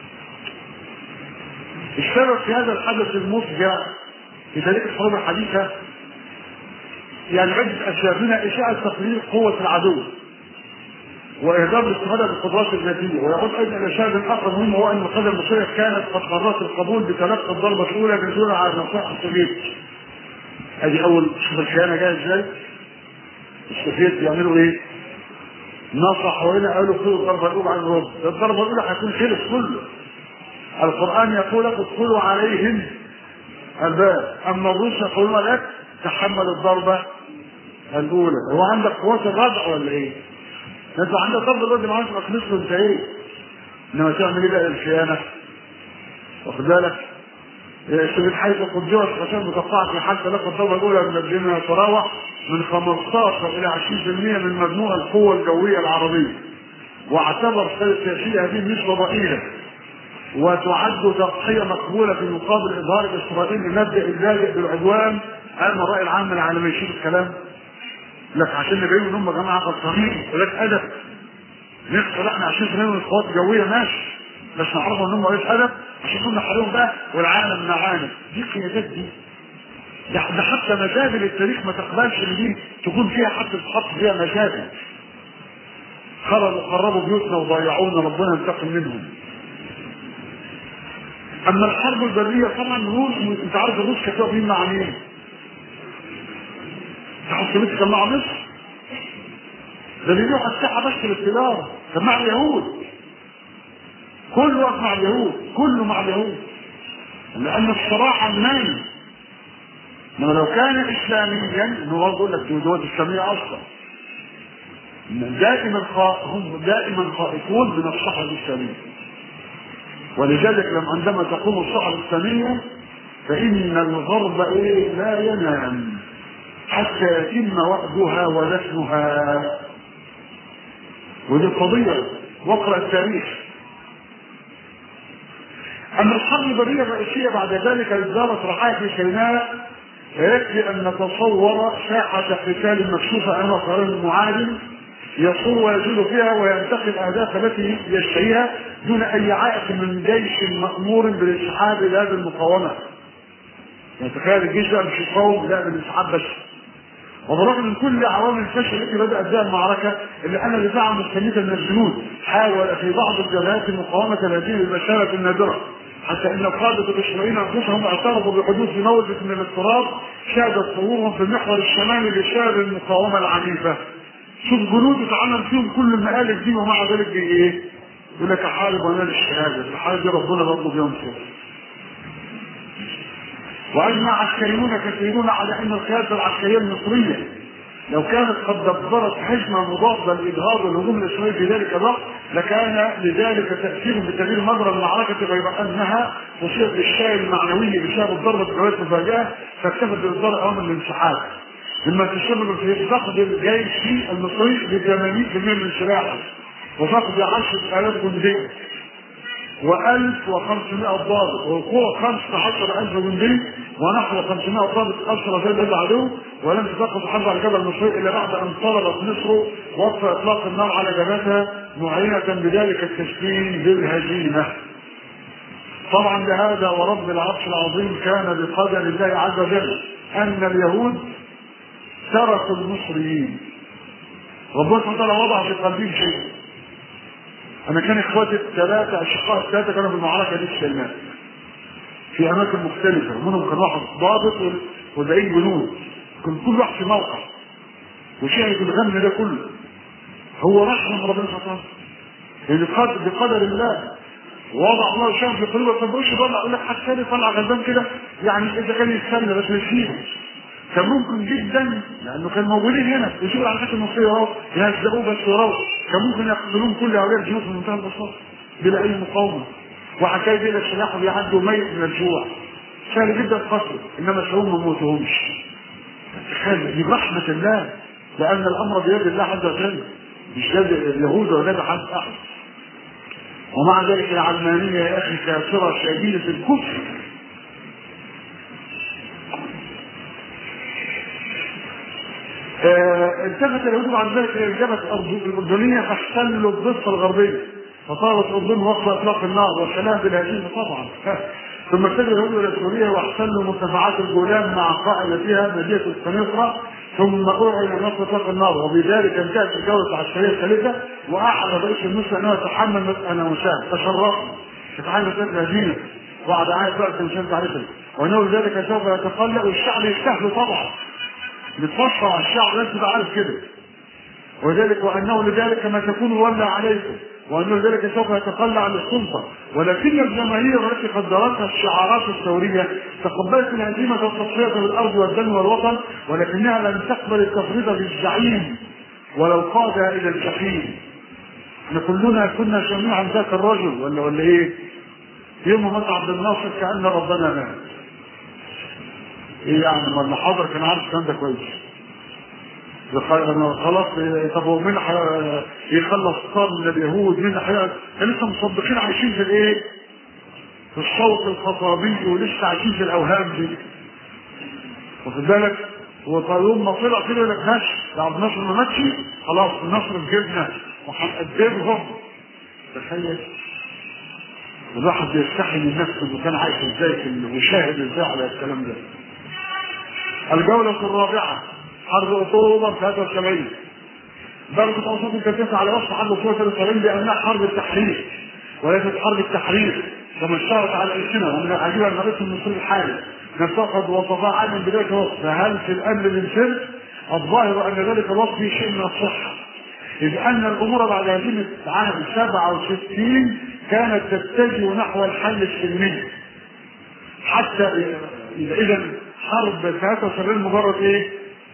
[SPEAKER 1] السبب في هذا الحدث المفجع في تاريخ الحروب الحديثة يعني عدة أشياء، منها إشاعة تقليل قوة العدو وإهدار الاستفادة بالقدرات الذاتية. ويقول أيضا إلى شاهد آخر مهم هو أن القادة المصرية كانت قد قررت القبول بتلقي الضربة الأولى بدون على نصائح السوفيت. هذه أول. شوف الخيانة جاية إزاي؟ السوفيت بيعملوا إيه؟ نصحوا هنا قالوا خذوا الضربة الأولى عن الرد. الضربة الأولى هتكون خلص كله. القرآن يقول لك ادخلوا عليهم الباب، أما الروس يقولون لك تحمل الضربة الأولى. هو عندك قوات الردع ولا إيه؟ أنت عندك ضربة الرد معاك خلصت أنت إيه؟ إنما تعمل إيه بقى الخيانة؟ واخد بالك؟ من حيث قدرت عشان متقطعة في حال تلقى الضربة الأولى من الجنة يتراوح من خمستاشر إلى عشرين بالمئة من مجموع القوة الجوية العربية. واعتبر سياسية هذه نسبة ضئيلة وتعد تضحية مقبولة في مقابل إظهار إسرائيل لمبدأ اللاجئ بالعدوان أمام الرأي العام العالمي. يشوف الكلام لك عشان نبين إن هم جماعة غلطانين ولك أدب نخسر احنا عشرين بالمئة من القوات الجوية ماشي بس نعرفوا إن هم إيش أدب عشان كنا حالهم بقى والعالم معانا. دي قيادات دي ده حتى مشاكل التاريخ ما تقبلش ان دي تكون فيها حتى تحط فيها مشاكل. خربوا خربوا بيوتنا وضيعونا ربنا ينتقم منهم. اما الحرب البريه طبعا الروس انت عارف الروس كانوا واقفين مع مين؟ تحصلت كان مع مصر ده بيبيعوا الساحه بس للتجاره كان مع اليهود كله واقف مع اليهود كله مع اليهود لان الصراع علماني. انما لو كان اسلاميا انه هو يقول لك دي دول اسلاميه اصلا دائما هم دائما خائفون من الصحه الاسلاميه. ولذلك لما عندما تقوم الصحه الاسلاميه فان الغرب ايه لا ينام حتى يتم وعدها ودفنها. ودي قضيه واقرا التاريخ. اما الحرب البريه الرئيسيه بعد ذلك ازدارت رحايا في سيناء فيكفي ان نتصور ساحه قتال مكشوفه امام قرار المعادل يصور ويجول فيها وينتقل الاهداف التي يشتهيها دون اي عائق من جيش مامور بالانسحاب الى هذه المقاومه. يعني تخيل الجيش ده مش يقاوم لا بالانسحاب بس. وبرغم من كل عوامل الفشل التي بدات بها المعركه الا ان دفاعا مستميتا من الجنود حاول في بعض الجبهات مقاومه هذه المساله النادره حتى ان القاده الاسرائيليين انفسهم اعترفوا بحدوث موجه من الاضطراب شهدت ظهورهم في المحور الشمالي لشهر المقاومه العنيفه. شوف جنود اتعمل فيهم كل المآلف دي ومع ذلك بايه؟ يقول لك احارب وانا الشهاده، الحاجه دي ربنا برضه بينصر. واجمع عسكريون كثيرون على ان القياده العسكريه المصريه لو كانت قد دبرت هجمه مضاده لاجهاض الهجوم الاسرائيلي في ذلك الوقت لكان لذلك تاثير بتغيير مجرى المعركه، غير انها تصيب بالشاي المعنوي بسبب ضربه جوات مفاجاه فاكتفت باصدار اوامر الانسحاب، مما تسبب في فقد الجيش المصري ل ثمانين بالمئة من سلاحه وفقد عشرة آلاف جندي وألف وخمسمائة ضابط ووقوع خمسة عشر ألف جندي ونحو خمسمائة ضابط أسرى ضد العدو، ولم تتوقف الحرب على الجبهة المصري إلا بعد أن طلبت مصر وقف إطلاق النار على جبهتها معينة بذلك التسليم بالهزيمة. طبعا لهذا ورب العرش العظيم كان بقدر الله عز وجل أن اليهود تركوا المصريين. ربنا سبحانه وتعالى وضع في قلبهم شيء. أنا كان إخواتي الثلاثة أشقاء الثلاثة كانوا في المعركة دي الشمال في أماكن مختلفة، ومنهم كان واحد ضابط والباقيين جنود، كان كل واحد في موقع وشاهد الغم ده كله. هو رحمة من ربنا سبحانه وتعالى لأن بقدر الله وضع الله شيئا في قلوبه. ما تقولش طلع يقول لك حتى طلع غلبان كده يعني إذا كان يستنى بس يسيبه، كان ممكن جدا لانه كان موجودين هنا يشوفوا العلاقات المصريه اهو يهزقوه بس يروحوا، كان ممكن يقتلون كل هؤلاء الجنود في منتهى البساطه بلا اي مقاومه، وحكايه بين السلاح وبيعدوا ميت من الجوع سهل جدا قتله، انما شعوب ما موتوهمش. تخيل دي رحمه الله لان الامر بيد الله عز وجل مش يد اليهود ولا يد حد احد. ومع ذلك العلمانيه يا اخي كافره شديده الكفر. التفت اليهود بعد ذلك الى الجبهه الاردنيه فاحتلوا الضفه الغربيه فطالت الاردن وقف اطلاق النار والسلام بالهزيمه طبعا. ثم اتجه اليهود الى سوريا واحتلوا مرتفعات الجولان مع قائلتها مدينه القنيطره، ثم اعلن نصر اطلاق النار، وبذلك انتهت الجوله العسكريه الثالثه واعلن رئيس المسلم انه يتحمل انا وسام تشرفنا يتحمل الهزيمه بعد عهد بقى مشان تعرفها، وانه ذلك سوف يتقلق والشعب يستهل طبعا بتفصل على الشعب لازم تبقى عارف كده، وذلك وانه لذلك ما تكون ولى عليكم وانه ذلك سوف يتخلى عن السلطه، ولكن الجماهير التي قدرتها الشعارات الثوريه تقبلت الهزيمه والتصفيه بالارض والدم والوطن، ولكنها لم تقبل التفريط بالزعيم ولو قادها الى الجحيم. احنا كلنا كنا جميعا ذاك الرجل ولا ولا ايه؟ يوم مات عبد الناصر كان ربنا مات. ايه يعني ولا حاضر كان عارف الكلام ده كويس. خلاص طب هو مين يخلص قرن من اليهود؟ مين حيات؟ لسه مصدقين عايشين في الايه؟ في الصوت الخطابي ولسه عايشين في الاوهام دي. واخد بالك؟ ويوم ما طلع كده يقول لك ماشي ده عبد الناصر ما ماتش خلاص النصر في جيبنا وهنقدمهم. تخيل الواحد بيستحي من نفسه انه كان عايش ازاي وشاهد ازاي على الكلام ده. الجولة الرابعة حرب اكتوبر ثلاثة وسبعين. درجة اوساط الكثافة على وصف حرب اكتوبر ثلاثة وسبعين بانها حرب التحرير وليست حرب التحرير كما اشتهرت على السنة، ومن العجيب ان الرئيس المصري الحالي نفتقد وصفاء عنه من بداية الوصف، فهل في الامر من سر؟ الظاهر ان ذلك الوصف فيه شيء من الصحة، إذ أن الأمور بعد هزيمة عام سبعة وستين كانت تتجه نحو الحل السلمي، حتى إذا حرب ثلاثة وسبعين مجرد إيه؟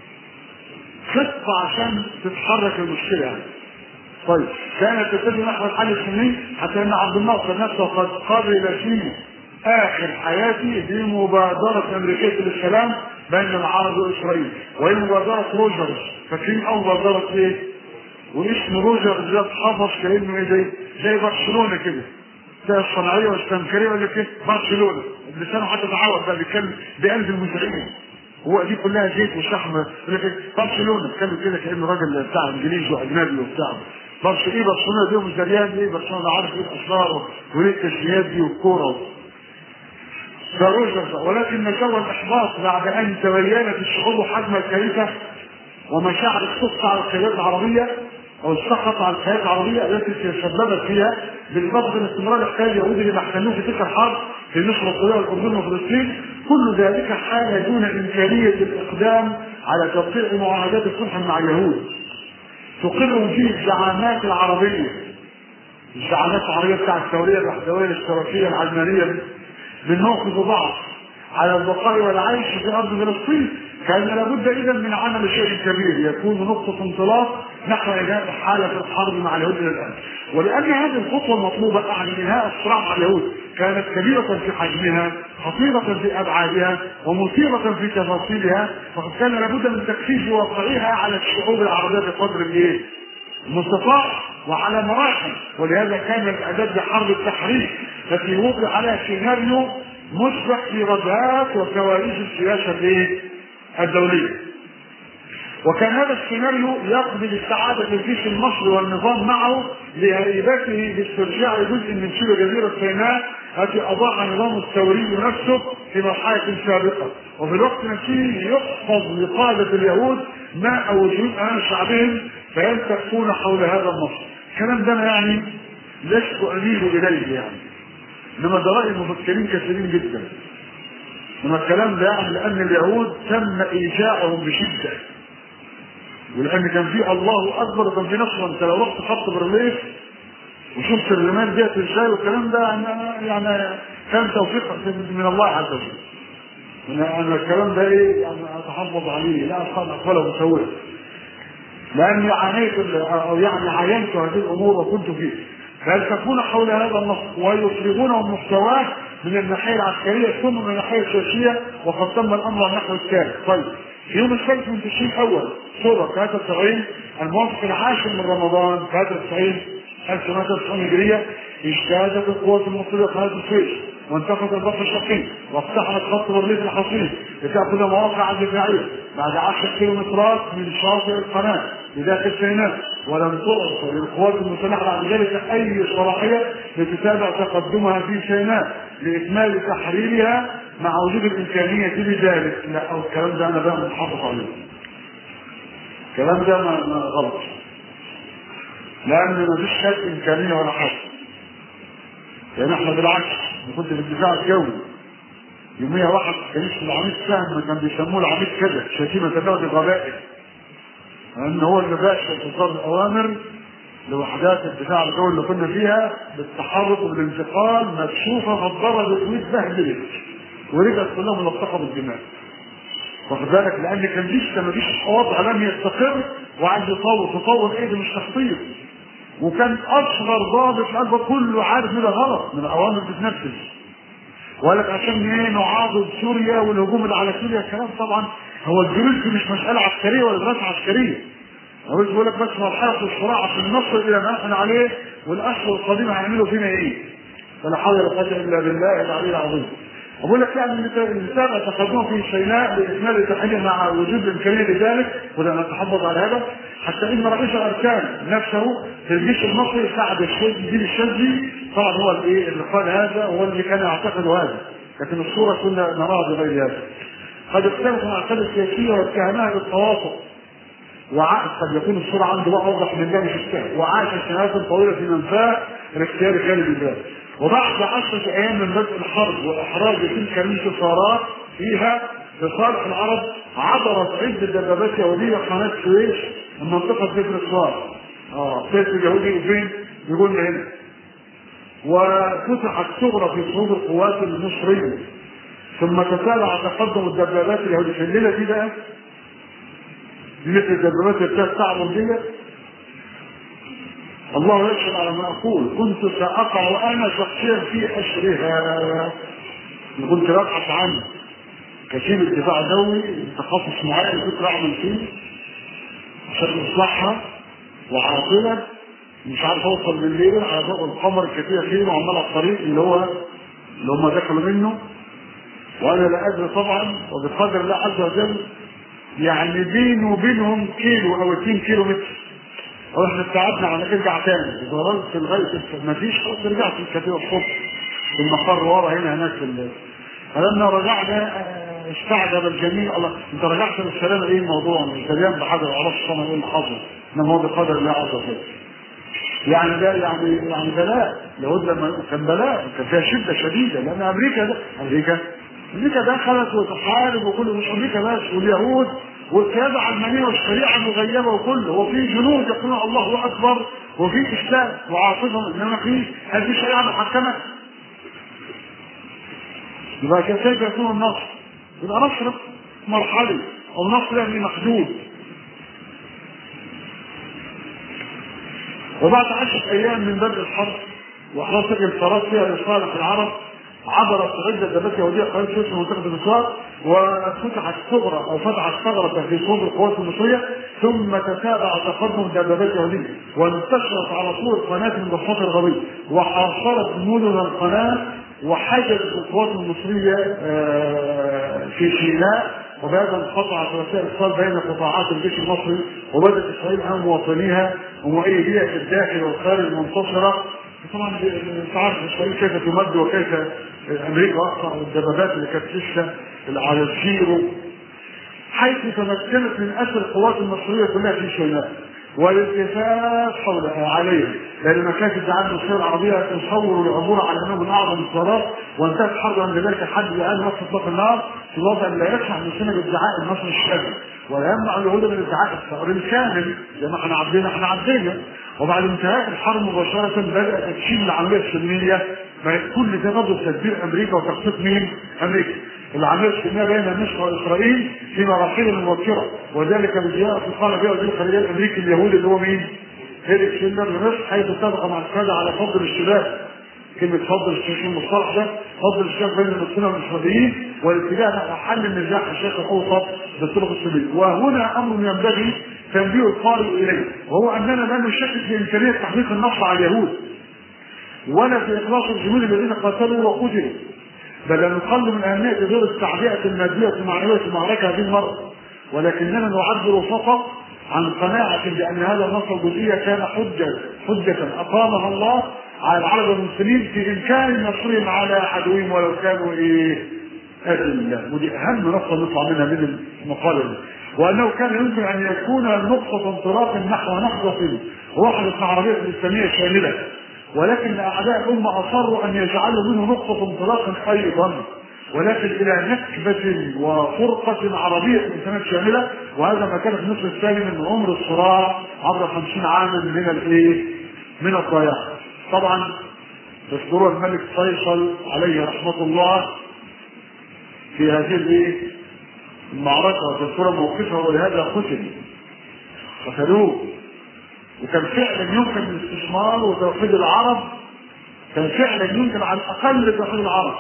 [SPEAKER 1] خطة عشان تتحرك المشكلة يعني. طيب كانت تتجه نحو الحل السلمي حتى أن عبد الناصر نفسه قد قبل في آخر حياته بمبادرة أمريكية للسلام بين العرب وإسرائيل، وهي مبادرة روجرز. فاكرين أول مبادرة إيه؟ واسم روجرز ده اتحفظ كأنه ايه زي زي برشلونه كده، زي الصناعيه والسمكريه ولا كده برشلونه، بلسانه حتى تعود بقى بيتكلم بقلب المزارعين، هو دي كلها زيت وشحم برشلونه، بيتكلم كده كانه راجل بتاع انجليزي واجنبي وبتاع برشلونه. ايه برشلونه دي ومزاريات ايه برشلونه عارف ايه الاسرار وليه التسميات دي والكوره ده روجرز. ولكن سوى الاحباط بعد ان تبينت الشعوب حجم الكارثه ومشاعر السخط على القيادات العربيه او السخط على القيادات العربيه التي تسببت فيها بالضبط من استمرار احتلال اليهود اللي محتلوه في تلك الحرب في مصر والسوريه والاردن وفلسطين، كل ذلك حال دون امكانيه الاقدام على توقيع معاهدات الصلح مع اليهود تقر فيه الزعامات العربيه الزعامات العربيه بتاع الثوريه الوحدويه الاشتراكيه العلمانيه من موقف ضعف على البقاء والعيش في ارض فلسطين، كان لابد اذا من عمل شيء كبير يكون نقطه انطلاق نحو انهاء حاله الحرب مع اليهود الى الان. ولان هذه الخطوه المطلوبه يعني انهاء الصراع مع اليهود كانت كبيره في حجمها، خطيره في ابعادها، ومثيره في تفاصيلها، فقد كان لابد من تخفيف واقعها على الشعوب العربيه بقدر الايه؟ المستطاع وعلى مراحل. ولهذا كان الاعداد لحرب التحرير التي وضع عليها سيناريو مشبه في ردهات وكواليس السياسه الدوليه. وكان هذا السيناريو يقضي باستعاده الجيش المصري والنظام معه لهيبته باسترجاع جزء من شبه جزيره سيناء التي اضاع النظام الثوري نفسه في مرحله سابقه، وفي الوقت نفسه يحفظ لقاده اليهود ماء وجود امام شعبهم فيلتفون حول هذا النصر. الكلام ده يعني لست اميل اليه يعني، انما ده راي مفكرين كثيرين جدا. انما الكلام ده يعني لان اليهود تم ايجاعهم بشده، ولان كان في الله اكبر وكان في نصر. انت لو رحت خط برليف وشفت الرمال ديت ازاي والكلام ده يعني, يعني كان توفيق من الله عز وجل. انا الكلام ده ايه يعني اتحفظ عليه، لا اقبله بسويه، لاني عانيت او يعني عاينت هذه الامور وكنت فيه. فيلتفون حول هذا النصر ويفرغونه محتواه من الناحيه العسكريه ثم من الناحيه السياسيه، وقد تم الامر على النحو التالي. طيب في يوم الثالث من تشرين الاول صوره ثلاثة وتسعين الموافق العاشر من رمضان ثلاثة وتسعين ألف وتسعمائة وتسعين هجريه اجتازت القوات المصريه قناه السويس وانتقلت البحر الشرقي واقتحمت خط برليف الحصين لتاخذ مواقع دفاعيه بعد عشر كيلومترات من شاطئ القناه بداخل سيناء، ولم تعطى للقوات المسلحه بعد ذلك اي صلاحيه لتتابع تقدمها في سيناء لاكمال تحريرها مع وجود الامكانيه بذلك. لا او الكلام ده انا بقى محافظ عليه، الكلام ده ما غلط، لان ما فيش شك امكانيه ولا حاجه. يعني احنا بالعكس كنت في الدفاع الجوي يوميها واحد كان اسمه العميد سهم، كان بيسموه العميد كده شتيمه تبادل الغبائل، لان هو اللي باشا تصدر الاوامر لوحدات الدفاع الجوي اللي كنا فيها بالتحرك وبالانتقال مكشوفه فاتضربت واتبهدلت ورجعت كلها ملطخه بالدماء. واخد بالك؟ لان كان لسه ما فيش وضع لم يستقر وعايز يطور تطور ايه ده مش تخطيط، وكان اصغر ضابط القلب كله عارف ان ده غلط من الاوامر بتنفذ. وقالك عشان ايه نعاضد سوريا والهجوم اللي على سوريا، الكلام طبعا هو الجنود دي مش مساله عسكريه ولا دراسه عسكريه، هو بيقول لك بس مرحله الصراع عشان نصل الى ما احنا عليه والاشهر القادمه هيعملوا فينا ايه؟ فلا حول ولا قوه الا بالله العلي العظيم. بقول لك يعني المتابعه تقدموا في سيناء لاكمال التحدي مع وجود الامكانيه لذلك، وده نتحفظ على هذا حتى ان رئيس الاركان نفسه في الجيش المصري سعد الدين الشاذلي طبعا هو الايه اللي قال هذا وهو اللي كان يعتقد هذا، لكن الصوره كنا نراها بغير هذا. قد اختلف العقاد السياسيه واتهمها بالتواطؤ، وعاش قد يكون الصوره عنده بقى اوضح من ده مش السهل، وعاش سنوات طويله في منفاه الاختيار خالد البلاد. وبعد عشرة ايام من بدء الحرب واحراز تلك الانتصارات فيها لصالح العرب عبرت عده دبابات يهوديه قناه السويس من منطقه كفر الصار. اه سيف اليهودي فين؟ يقول لي هنا. وفتحت ثغره في صدور القوات المصريه، ثم تتابع تقدم الدبابات اليهوديه في الليله دي بقى مثل الدبابات اللي كانت تعبر دي. الله يشهد على ما اقول، كنت ساقع وانا شخصيا في حشرها، كنت ببحث عن كتيب الدفاع الجوي تخصص معين كنت بعمل فيه عشان اصلحها، وعاطله مش عارف اوصل بالليل على ضوء القمر الكتير فيه وعمال على الطريق اللي هو اللي هم دخلوا منه، وانا لا ادري طبعا، وبقدر الله عز وجل يعني بيني وبينهم كيلو او اتنين كيلو متر، واحنا استعدنا على نرجع تاني ضربت لغايه ما فيش خلاص رجعت الكتيبه الصبح في المقر ورا هنا هناك في الليل. فلما رجعنا استعجب الجميع، الله انت رجعت بالسلامه ايه الموضوع؟ انت جاي بحاجه ما اعرفش طبعا ايه اللي حصل، انما هو بقدر الله عز وجل. يعني ده يعني يعني بلاء، اليهود لما كان بلاء كان فيها شده شديده، لان امريكا ده امريكا امريكا دخلت وتحارب وكل مش امريكا بس، واليهود والقياده علمانيه والشريعه مغيبه وكله، وفي جنود يقولون الله اكبر وفي اسلام وعاصفه، انما في هذه الشريعه محكمه. يبقى كيف يكون النصر؟ يبقى نصر مرحلي او نصر يعني محدود. وبعد عشرة ايام من بدء الحرب وحرصت الانتصارات فيها لصالح العرب، عبرت عدة دبابات يهودية قريب في منطقة المسوار، وفتحت ثغرة أو فتحت ثغرة في صوب القوات المصرية، ثم تتابع تقدم دبابات يهودية وانتشرت على طول قناة من ضفات الغربية، وحاصرت مدن القناة وحجزت القوات المصرية في سيناء، وبهذا انقطعت وسائل الاتصال بين قطاعات الجيش المصري، وبدات اسرائيل امام مواطنيها ومؤيديها في الداخل والخارج منتصره. طبعا انت عارف اسرائيل كيف تمد وكيف امريكا اقصى الدبابات اللي كانت لسه على الزيرو، حيث تمكنت من اسر القوات المصريه كلها في سيناء والالتفاف حولها عليها، لان مكاتب الدعايه المصريه العربيه تصور العبور على انه من اعظم الثورات، وانتهت الحرب عند ذلك الحد الان وقت اطلاق النار في وضع لا يسمح من سنه ادعاء النصر الشامل، ولا يمنع اليهود من ادعاء الثور الكامل زي ما احنا عدينا احنا عدينا. وبعد انتهاء الحرب مباشره بدا تدشين العمليه السلميه، كل ده برضه تدبير امريكا وتخطيط مين؟ امريكا. العمليه السلميه بين مصر واسرائيل في مراحل مبكره، وذلك بزياره قال بها وزير الخارجيه الامريكي اليهودي اللي هو مين؟ هيريك شيلر لمصر، حيث اتفق مع القاده على فضل الشباب، كلمه فضل الشباب المصطلح ده فضل الشباب بين المسلمين والاسرائيليين، والاتجاه نحو حل النزاع في الشرق الاوسط بالطرق السلميه. وهنا امر ينبغي تنبيه القارئ اليه، وهو اننا لا نشكك في امكانيه تحقيق النصر على اليهود ولا في اخلاص الجنود الذين قاتلوا وقتلوا، بل نقل من اهميه دور التعبئه الماديه والمعنويه في المعركه هذه المره، ولكننا نعبر فقط عن قناعه بان هذا النصر الجزئي كان حجه حجه اقامها الله على العرب والمسلمين في امكان نصرهم على عدوهم ولو كانوا ايه؟ اذله. ودي اهم نقطه نطلع منها من المقاله دي، وانه كان يمكن ان يكون نقطه انطلاق نحو نهضه وحده عربيه اسلاميه شامله، ولكن اعداء الامه اصروا ان يجعلوا منه نقطه انطلاق ايضا، ولكن الى نكبه وفرقه عربيه اسلاميه شامله، وهذا ما كان في النصف الثاني من عمر الصراع عبر خمسين عاما من الايه؟ من الضياع. طبعا يذكر الملك فيصل عليه رحمه الله في هذه الايه؟ المعركه، وتذكر موقفه ولهذا قتل قتلوه، وكان فعلا يمكن الاستثمار وتوحيد العرب، كان فعلا يمكن على الاقل توحيد العرب،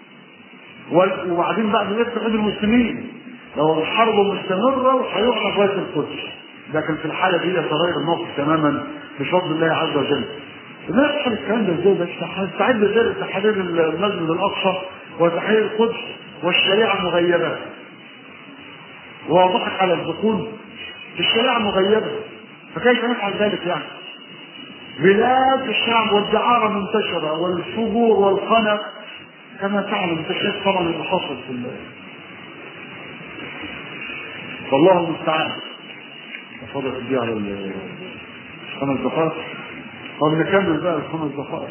[SPEAKER 1] وبعدين بعد ذلك توحيد المسلمين لو الحرب مستمره وهيعرف غايه القدس، لكن في الحاله دي يتغير الموقف تماما بفضل الله عز وجل. لا يحصل الكلام ده ازاي؟ بس تستعد ازاي لتحرير المسجد الاقصى وتحرير القدس والشريعه مغيبه، ووضحك على الدخول الشريعه مغيبه، فكيف نفعل ذلك يعني؟ بلاد الشعب والدعاره منتشره والفجور والخنق كما تعلم، انت شايف طبعا اللي حصل في الله، والله المستعان. اتفضل ادي على الخمس دقائق، طب نكمل بقى الخمس دقائق.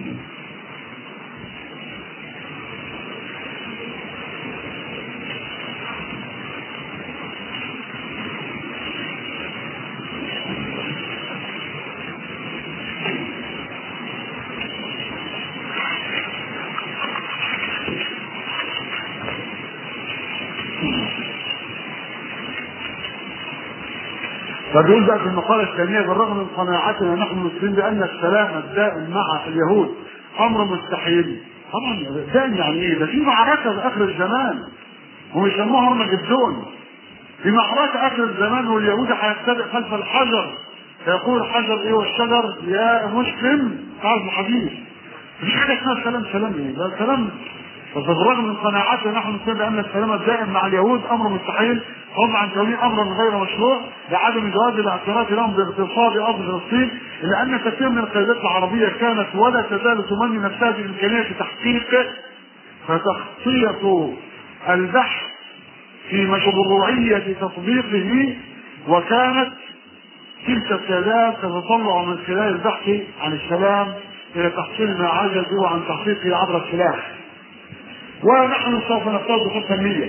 [SPEAKER 1] فبيقول بقى في المقالة الثانية: بالرغم من قناعتنا نحن المسلمين بأن السلام الدائم مع اليهود أمر مستحيل. طبعا دائم يعني إيه؟ ده في معركة في آخر الزمان هم يسموها أرمجدون، في معركة آخر الزمان واليهود هيتبع خلف الحجر، فيقول الحجر إيه والشجر يا مسلم تعال الحديث. مفيش حاجة اسمها سلام. سلام إيه؟ ده سلام. فبالرغم من قناعتنا نحن نقول بأن السلام الدائم مع اليهود أمر مستحيل، هم عن توليه أمرا غير مشروع لعدم جواز الاعتراف لهم باغتصاب أرض فلسطين، إلا أن كثير من القيادات العربية كانت ولا تزال تمني نفسها بإمكانية تحقيق فتخطيط البحث في مشروعية تطبيقه، وكانت تلك القيادات تتطلع من خلال البحث عن السلام إلى تحصيل ما عجزوا عن تحقيقه عبر السلاح. ونحن سوف نفترض خطة فنية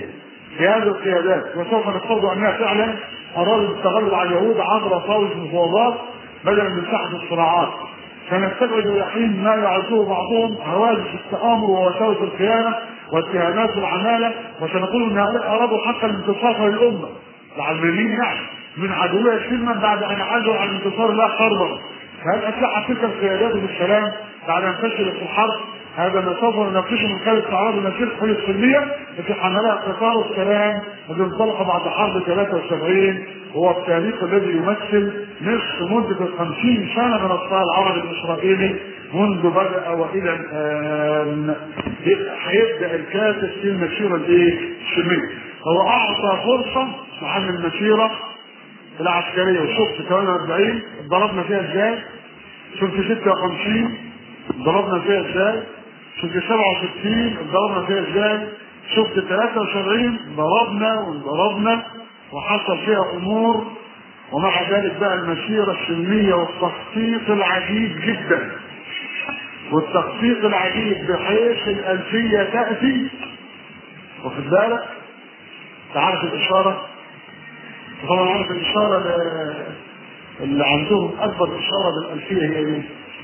[SPEAKER 1] في هذه القيادات، وسوف نفترض انها فعلا ارادوا التغلب على اليهود عبر طاوله مفاوضات بدلا من ساحه الصراعات. سنستبعد اليقين ما يعده بعضهم هواجس التآمر ووساوس الخيانه واتهامات العماله، وسنقول ان هؤلاء ارادوا حتى الانتصار للامه العلمانيين يعني من عدوية سلما بعد ان عادوا عن انتصار الله حربا. فهل اسلحت تلك القيادات بالسلام بعد ان فشلت في الحرب؟ هذا ما سوف نناقشه من خلال استعراض مسيره الحريه السلميه التي حملها قطار السلام الذي انطلق بعد حرب ثلاثة وسبعين، هو التاريخ الذي يمثل نصف مده الخمسين سنه من الصراع العربي الاسرائيلي منذ بدا والى الان. هيبدا الكاتب في المسيره الايه؟ السلميه. هو اعطى فرصه عن المسيره العسكريه، وشفت ثمانية وأربعين ضربنا فيها ازاي؟ شفت ستة وخمسين ضربنا فيها ازاي؟ شفت سبعة وستين ضربنا فيها ازاي؟ شفت ثلاثة وسبعين ضربنا وضربنا وحصل فيها امور. ومع ذلك بقى المسيره السلميه والتخطيط العجيب جدا، والتخطيط العجيب بحيث الالفيه تاتي، واخد بالك؟ تعرف الاشاره؟ طبعا عارف الاشاره اللي عندهم اكبر اشاره بالالفيه هي ايه؟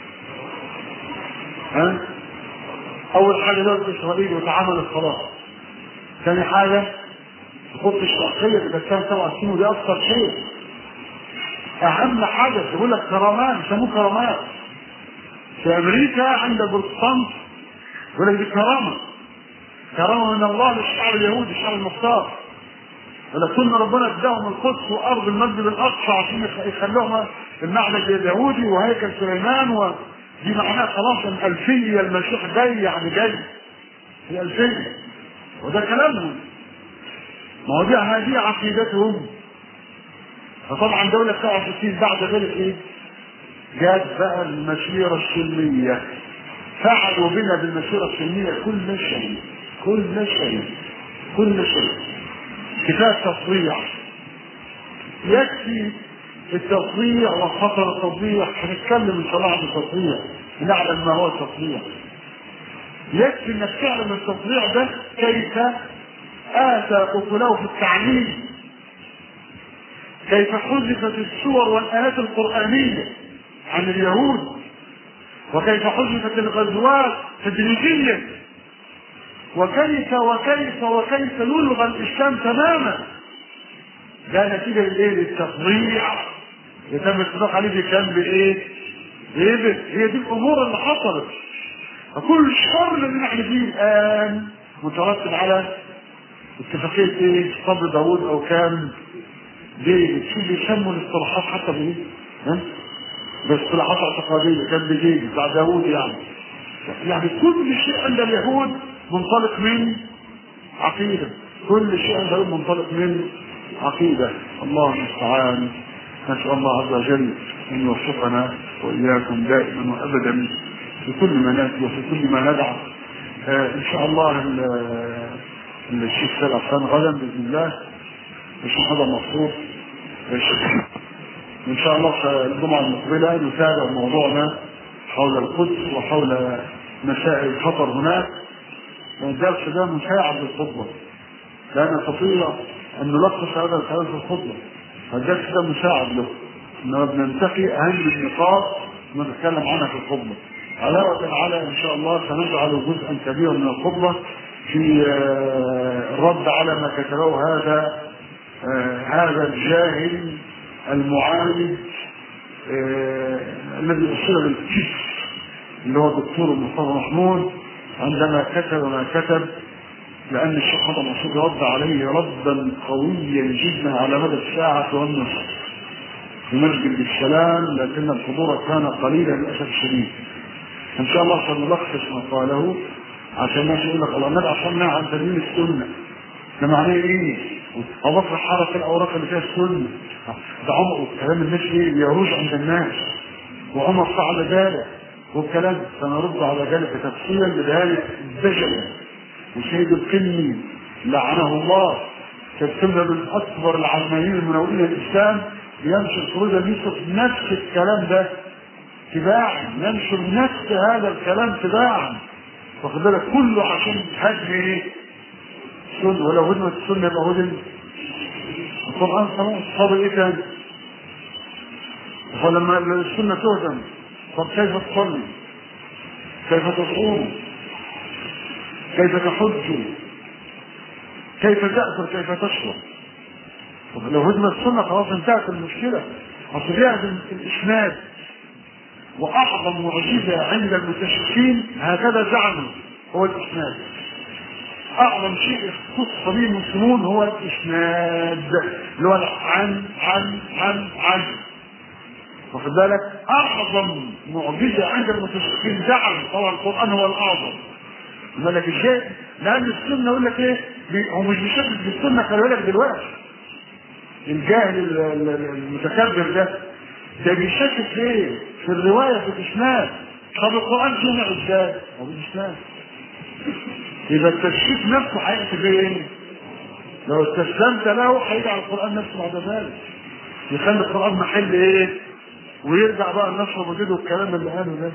[SPEAKER 1] ها؟ اول حاجه دولة اسرائيل وتعامل خلاص. ثاني حاجه الخطه الشرقيه اللي كان سبع سنين، ودي اكثر شيء. اهم حاجه يقول لك كرامات، يسموه كرامات. في امريكا عند البروتستانت يقول لك دي كرامه، كرامه من الله للشعب اليهودي الشعب المختار. ولكن ربنا اداهم القدس وارض المسجد الاقصى عشان يخلوها المعبد اليهودي وهيكل سليمان، ودي معناها خلاص الالفيه المسيح جاي، يعني جاي في الالفيه، وده كلامهم. ما هو دي هذه عقيدتهم. فطبعا دولة سبعة وستين بعد ذلك ايه؟ جات بقى المسيرة السلمية، فعلوا بنا بالمسيرة السلمية كل شيء كل شيء كل شيء. كفاية تصريح، يكفي التصريح وخطر التصريح. هنتكلم ان شاء الله عن التصريح، نعلم ما هو التصريح. يكفي انك تعلم التصريح ده كيف اتى اكله في التعليم، كيف حذفت السور والآيات القرآنية عن اليهود، وكيف حذفت الغزوات تدريجيا، وكيف وكيف وكيف يلغى الإسلام تماما. ده نتيجة لإيه؟ للتصريح اللي تم الاتفاق عليه في كان بإيه؟ بإيه؟ هي دي الأمور اللي حصلت. فكل الشر اللي نحن فيه الآن مترتب على اتفاقية إيه؟ صبر داوود أو كان ليه؟ شو بيسموا الاصطلاحات حتى بايه؟ ها؟ باصطلاحات اعتقاديه، كان بيجي بتاع داوود يعني. يعني كل شيء عند اليهود منطلق من عقيده، كل شيء عند اليهود منطلق من عقيده. الله المستعان. نسال الله عز وجل ان يوفقنا واياكم دائما وابدا في كل ما ناتي وفي كل ما ندعى. آه ان شاء الله الشيخ سلام كان غدا باذن الله، مش هذا المفروض ان شاء الله في الجمعه المقبله نتابع موضوعنا حول القدس وحول مسائل الخطر هناك. الدرس ده مساعد للخطبه، لا نستطيع ان نلخص هذا الكلام في الخطبه. الدرس ده مساعد له، انما بننتقي اهم النقاط ونتكلم عنها في الخطبه. علاوه على ان شاء الله سنجعل جزءا كبيرا من الخطبه في الرد على ما كتبه هذا آه هذا الجاهل المعاند آه الذي أصيب بالكفر، اللي هو الدكتور مصطفى محمود، عندما كتب ما كتب، لأن الشيخ محمد منصور رد عليه ردا قويا جدا على مدى الساعة والنصف في مسجد السلام، لكن الحضور كان قليلا للأسف الشديد. إن شاء الله سنلخص ما قاله عشان الناس يقول لك الله النبي عشان عن تدين السنة، ده معناه ايه؟ او بفرح حركه الاوراق اللي فيها السنه، ده عمر كلام الناس ايه؟ يروج عند الناس، وعمر فعل ذلك والكلام. سنرد على ذلك تفصيلا بدايه الدجل. وسيد القني لعنه الله كالسنه بالاكبر العلمانيين المناولين الاسلام ينشر خروج يوسف نفس الكلام ده تباعا، ينشر نفس هذا الكلام تباعا، واخد بالك؟ كله عشان هدم ايه؟ السنة، ولو هدمت السنة يبقى هدم القرآن خلاص. فاضل ايه تاني؟ فلما السنة تهدم طب كيف تصلي؟ كيف تصوم؟ كيف تحج؟ كيف تأكل؟ كيف تشرب؟ طب لو هدمت السنة خلاص انتهت المشكلة. اصل لازم الإسناد، وأعظم معجزة عند المتشكين هكذا زعموا هو الإسناد. أعظم شيء اختص به المسلمون هو الإسناد، اللي هو عن عن عن عن واخد بالك؟ أعظم معجزة عند المتشكين زعموا طبعا القرآن هو الأعظم. مالك الشيء لأن السنة يقول لك إيه؟ هو مش بيشكك في السنة، خلي بالك دلوقتي الجاهل المتكبر ده ده بيشكك في ايه؟ في الروايه في الاسناد. طب القران جمع ازاي؟ هو بالاسناد. يبقى التشكيك نفسه هياتي بايه؟ لو استسلمت له هيجعل القران نفسه بعد ذلك يخلي القران محل ايه؟ ويرجع بقى النصر وجده والكلام اللي قاله ده.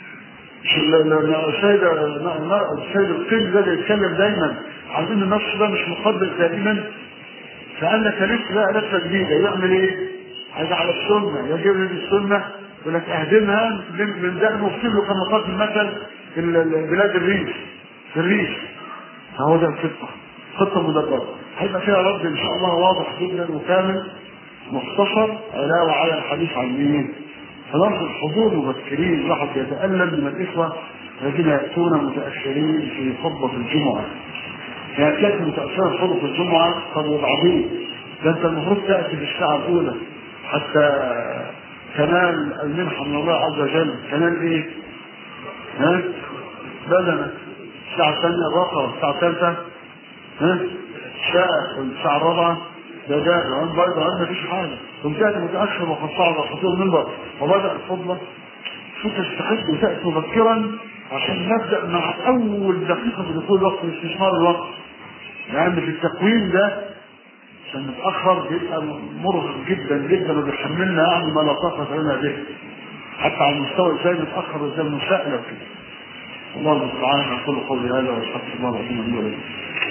[SPEAKER 1] السيدة السيد القيل ده بيتكلم دايما عن ان النصر ده مش مقدس دائما، فقال لك لسه بقى لفه جديده يعمل ايه؟ هيجعل السنه يجيب السنه يقول لك اهدمها من دقن واكتب له كما قال في المثل في البلاد الريف في الريف. فهو ده الخطه، خطه مدبره هيبقى فيها رد ان شاء الله واضح جدا وكامل مختصر علاوه على الحديث عن مين؟ فلفظ الحضور مبكرين. الواحد يتالم من الاخوه الذين ياتون متاخرين في خطبه الجمعه. يعني تلاقي متأثرة خطبة الجمعة قد وضعين، ده انت المفروض تأتي بالساعة الأولى حتى تنال المنحة من الله عز وجل. تنال ايه؟ ها؟ بدنك. الساعة الثانية الرقم، الساعة الثالثة ها؟ شاء، الساعة الرابعة ده ده وعند برضه عند مفيش حاجة. ثم تأتي متأخر وقد صعد خطيب المنبر وبدأ الخطبة. شو تستحق وتأتي مبكرا عشان نبدأ مع أول دقيقة في دخول وقت استثمار الوقت. لأن في التقويم ده عشان نتأخر بيبقى مرهق جدا جدا وبيحملنا يعني ما لا طاقة لنا به، حتى على المستوى ازاي نتأخر وازاي نسأل كده. الله المستعان. أقول قولي هذا واستغفر الله العظيم لي ولكم.